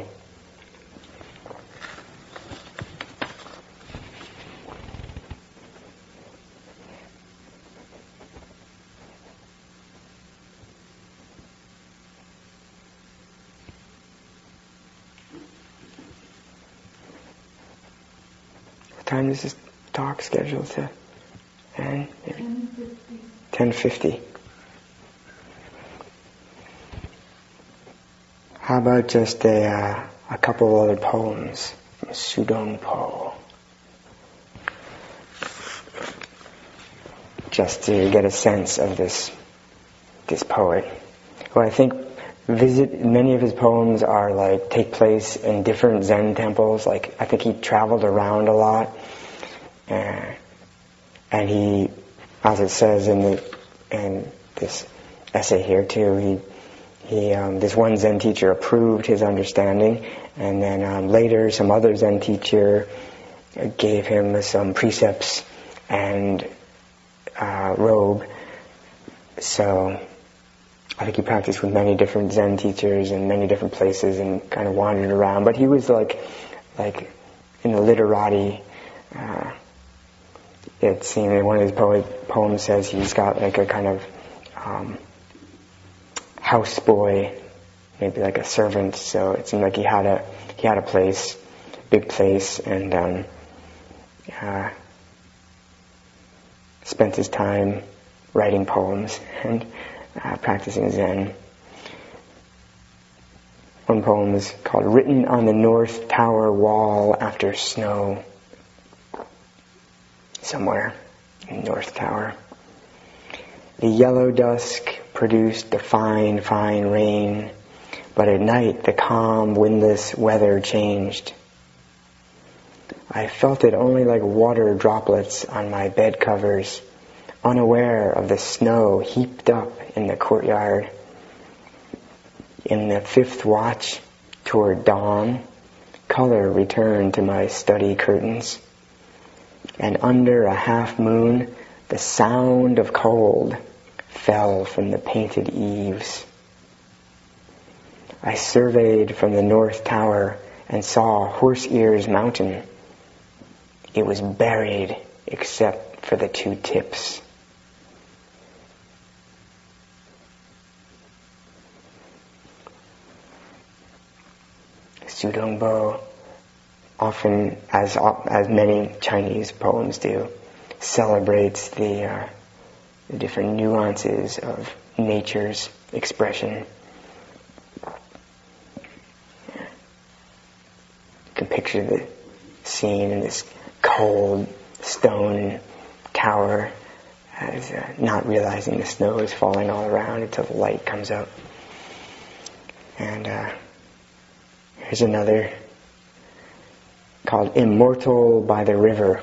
What time is this talk scheduled to end? 10:50. How about just a couple other poems from Sudongpo? Just to get a sense of this poet, who I think many of his poems are take place in different Zen temples. I think he traveled around a lot, and he, as it says in this essay here too, he this one Zen teacher approved his understanding, and then later some other Zen teacher gave him some precepts and robe. So I think he practiced with many different Zen teachers in many different places and kind of wandered around. But he was like in the literati. It seemed that one of his poems says he's got a kind of houseboy, maybe like a servant. So it seemed like he had a place, big place, and spent his time writing poems and practicing Zen. One poem is called "Written on the North Tower Wall After Snow." Somewhere in North Tower. The yellow dusk produced the fine, fine rain, but at night the calm, windless weather changed. I felt it only like water droplets on my bed covers, unaware of the snow heaped up in the courtyard. In the fifth watch, toward dawn, color returned to my study curtains, and under a half moon, the sound of cold fell from the painted eaves. I surveyed from the North Tower and saw Horse Ears Mountain. It was buried except for the two tips. Sudongpo, often, as many Chinese poems do, celebrates the different nuances of nature's expression. You can picture the scene in this cold stone tower as not realizing the snow is falling all around until the light comes up. And here's another called "Immortal by the River."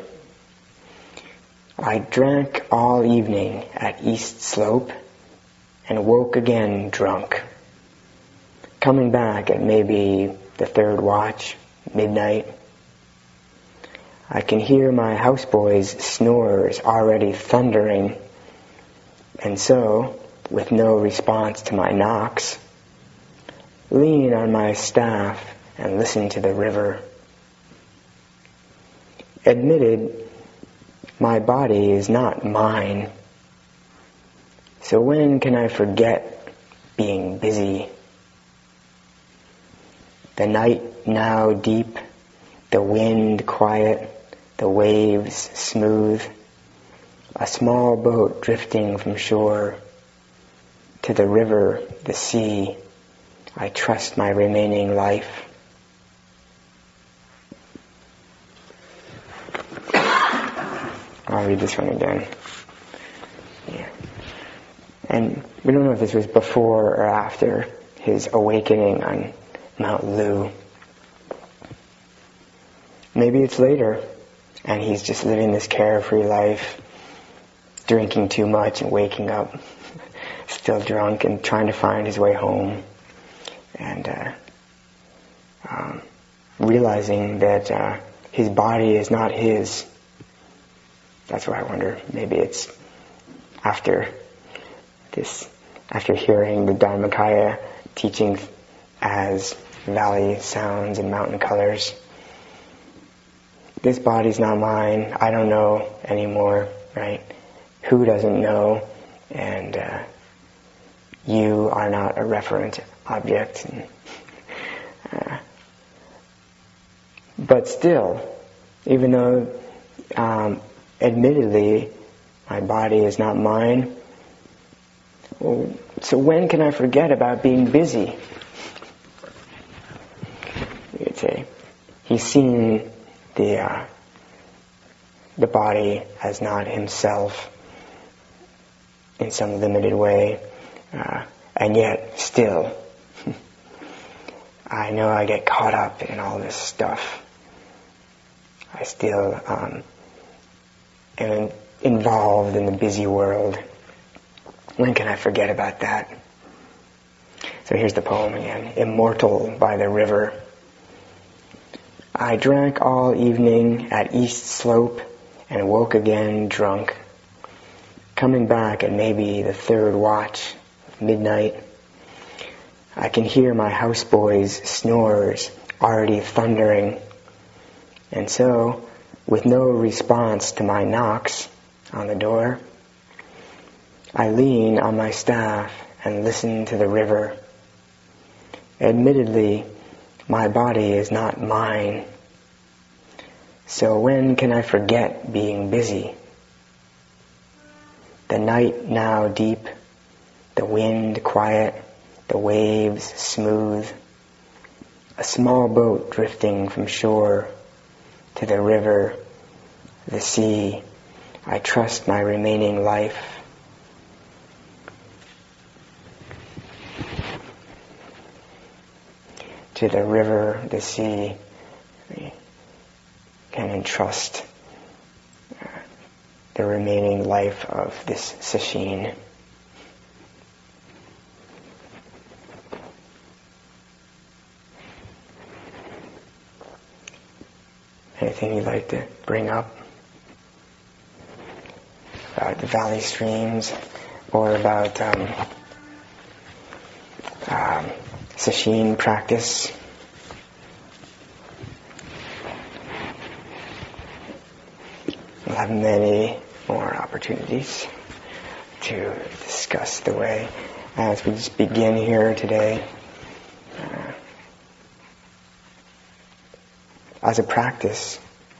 I drank all evening at East Slope and woke again drunk. Coming back at maybe the third watch, midnight. I can hear my houseboy's snores already thundering, and so, with no response to my knocks, lean on my staff and listen to the river. Admitted, my body is not mine. So when can I forget being busy? The night now deep, the wind quiet, the waves smooth, a small boat drifting from shore. To the river, the sea, I trust my remaining life. I'll read this one again. Yeah. And we don't know if this was before or after his awakening on Mount Lu. Maybe it's later, and he's just living this carefree life, drinking too much and waking up still drunk and trying to find his way home, and realizing that his body is not his. That's why I wonder, maybe it's after hearing the Dharmakaya teaching as valley sounds and mountain colors. This body's not mine. I don't know anymore, right? Who doesn't know? And you are not a referent object. But still, even though admittedly my body is not mine, so when can I forget about being busy? You could say he's seen the body as not himself in some limited way, and yet still I know I get caught up in all this stuff. I still am involved in the busy world. When can I forget about that? So here's the poem again. Immortal by the river. I drank all evening at East Slope and woke again drunk. Coming back at maybe the third watch of midnight, I can hear my houseboy's snores already thundering. And so, with no response to my knocks on the door, I lean on my staff and listen to the river. Admittedly, my body is not mine. So when can I forget being busy? The night now deep, the wind quiet, the waves smooth, a small boat drifting from shore. To the river, the sea, I trust my remaining life. To the river, the sea, we can entrust the remaining life of this sesshin. Anything you'd like to bring up about the valley streams or about sesshin practice? We'll have many more opportunities to discuss the way as we just begin here today. As a practice,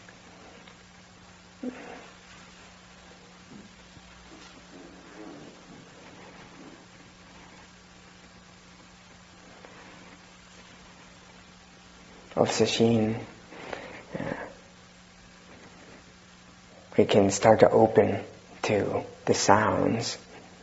of sesshin, we can start to open to the sounds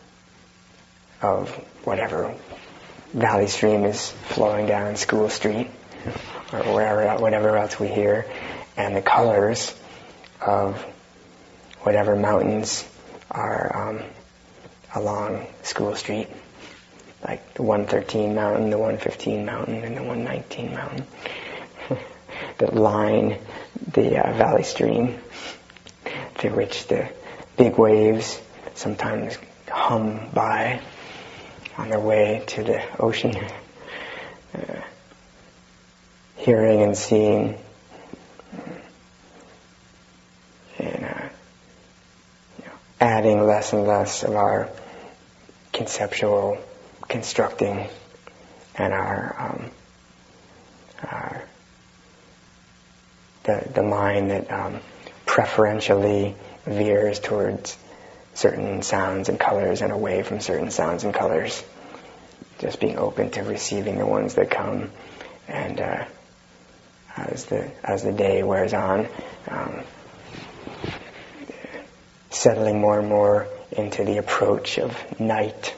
of whatever valley stream is flowing down School Street, or whatever else we hear, and the colors of whatever mountains are along School Street, like the 113 mountain, the 115 mountain, and the 119 mountain that line the valley stream, through which the big waves sometimes hum by on their way to the ocean. hearing and seeing, and adding less and less of our conceptual constructing and the mind that preferentially veers towards certain sounds and colors and away from certain sounds and colors. Just being open to receiving the ones that come, and as the day wears on, settling more and more into the approach of night,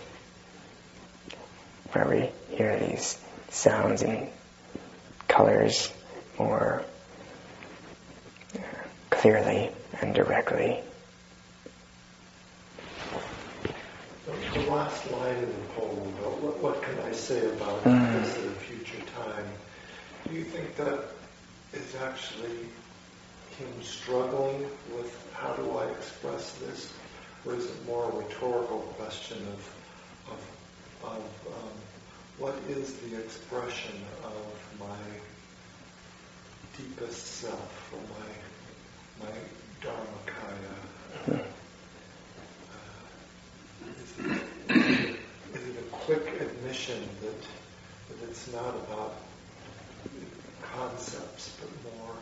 where we hear these sounds and colors more clearly and directly. The last line in the poem about what can I say about this at a future time, do you think that is actually him struggling with how do I express this, or is it more a rhetorical question of what is the expression of my deepest self, or my Dharmakaya? Is it a quick admission that it's not about concepts, but more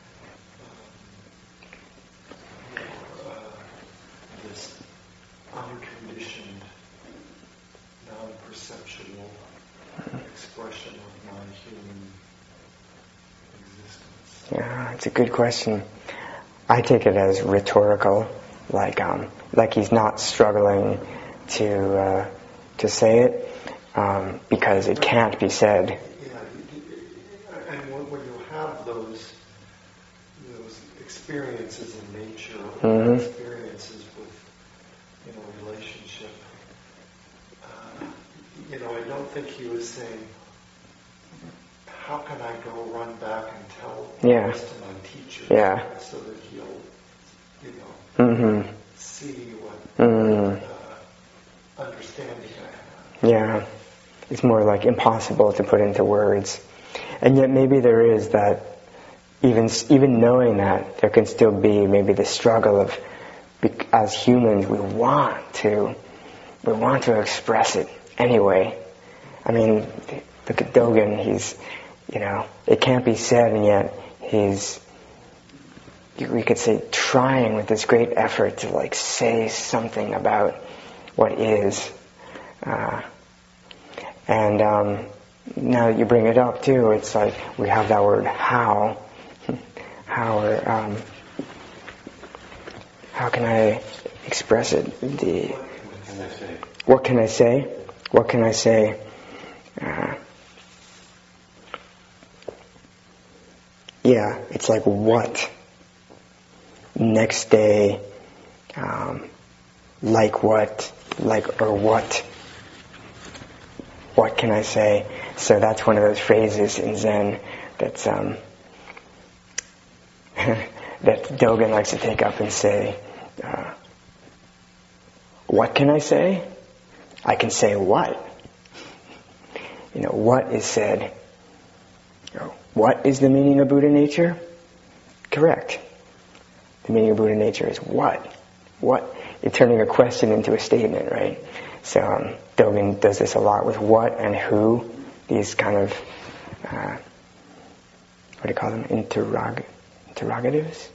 this unconditioned, non-perceptual expression of my human existence? Yeah, it's a good question. I take it as rhetorical, like he's not struggling to say it because it can't be said. Yeah, and when you have those experiences in nature, or experiences with relationship, I don't think he was saying, how can I go run back and tell this to my teacher, so that he'll see what understanding I have. Yeah, it's more like impossible to put into words. And yet maybe there is that, even knowing that, there can still be maybe the struggle of, as humans, we want to express it anyway. I mean, look at Dogen, he's, it can't be said, and yet he's, we could say, trying with this great effort to say something about what is. And now that you bring it up too, it's like we have that word how. How can I express it? What can I say? What can I say? Yeah, it's like what? Next day, like what? Like or what? What can I say? So that's one of those phrases in Zen that's that Dogen likes to take up and say, what can I say? I can say what? What is said? What is the meaning of Buddha nature? Correct. The meaning of Buddha nature is what? What? You're turning a question into a statement, right? So Dogen does this a lot with what and who. These kind of, what do you call them? Interrogatives?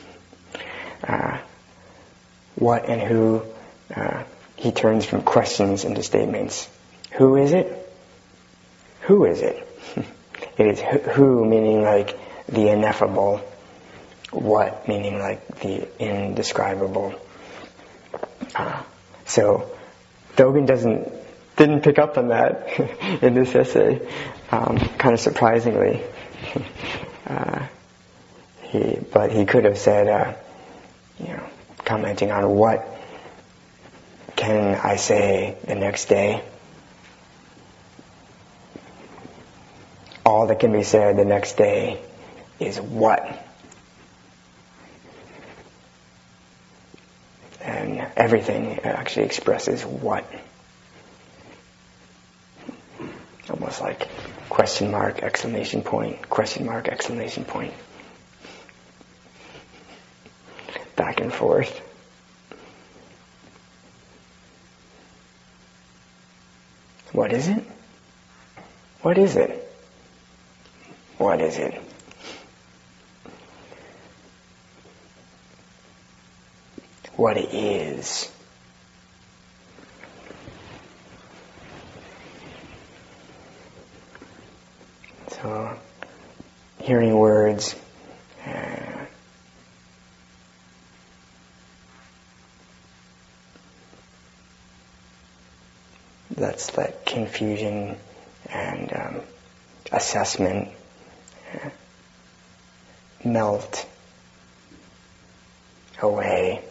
What and who, he turns from questions into statements. Who is it? Who is it? It is who, meaning like the ineffable. What, meaning like the indescribable. So Dogen didn't pick up on that in this essay, kind of surprisingly. But he could have said, commenting on what can I say the next day. All that can be said the next day is what. And everything actually expresses what. Almost like question mark, exclamation point, question mark, exclamation point. Back and forth. What is it? What is it? What is it? What it is. So, hearing words, let's let confusion and assessment melt away.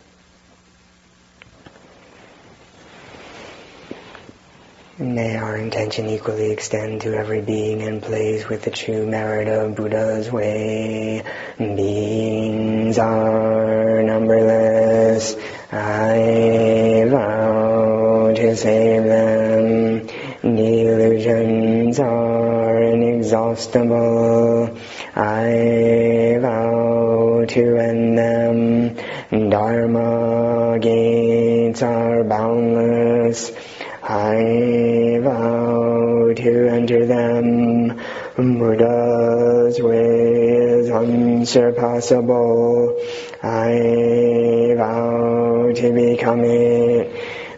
May our intention equally extend to every being and plays with the true merit of Buddha's way. Beings are numberless. I vow to save them. Delusions are inexhaustible. I vow to end them. Dharma gates are boundless. I vow to enter them. Buddha's way is unsurpassable. I vow to become it.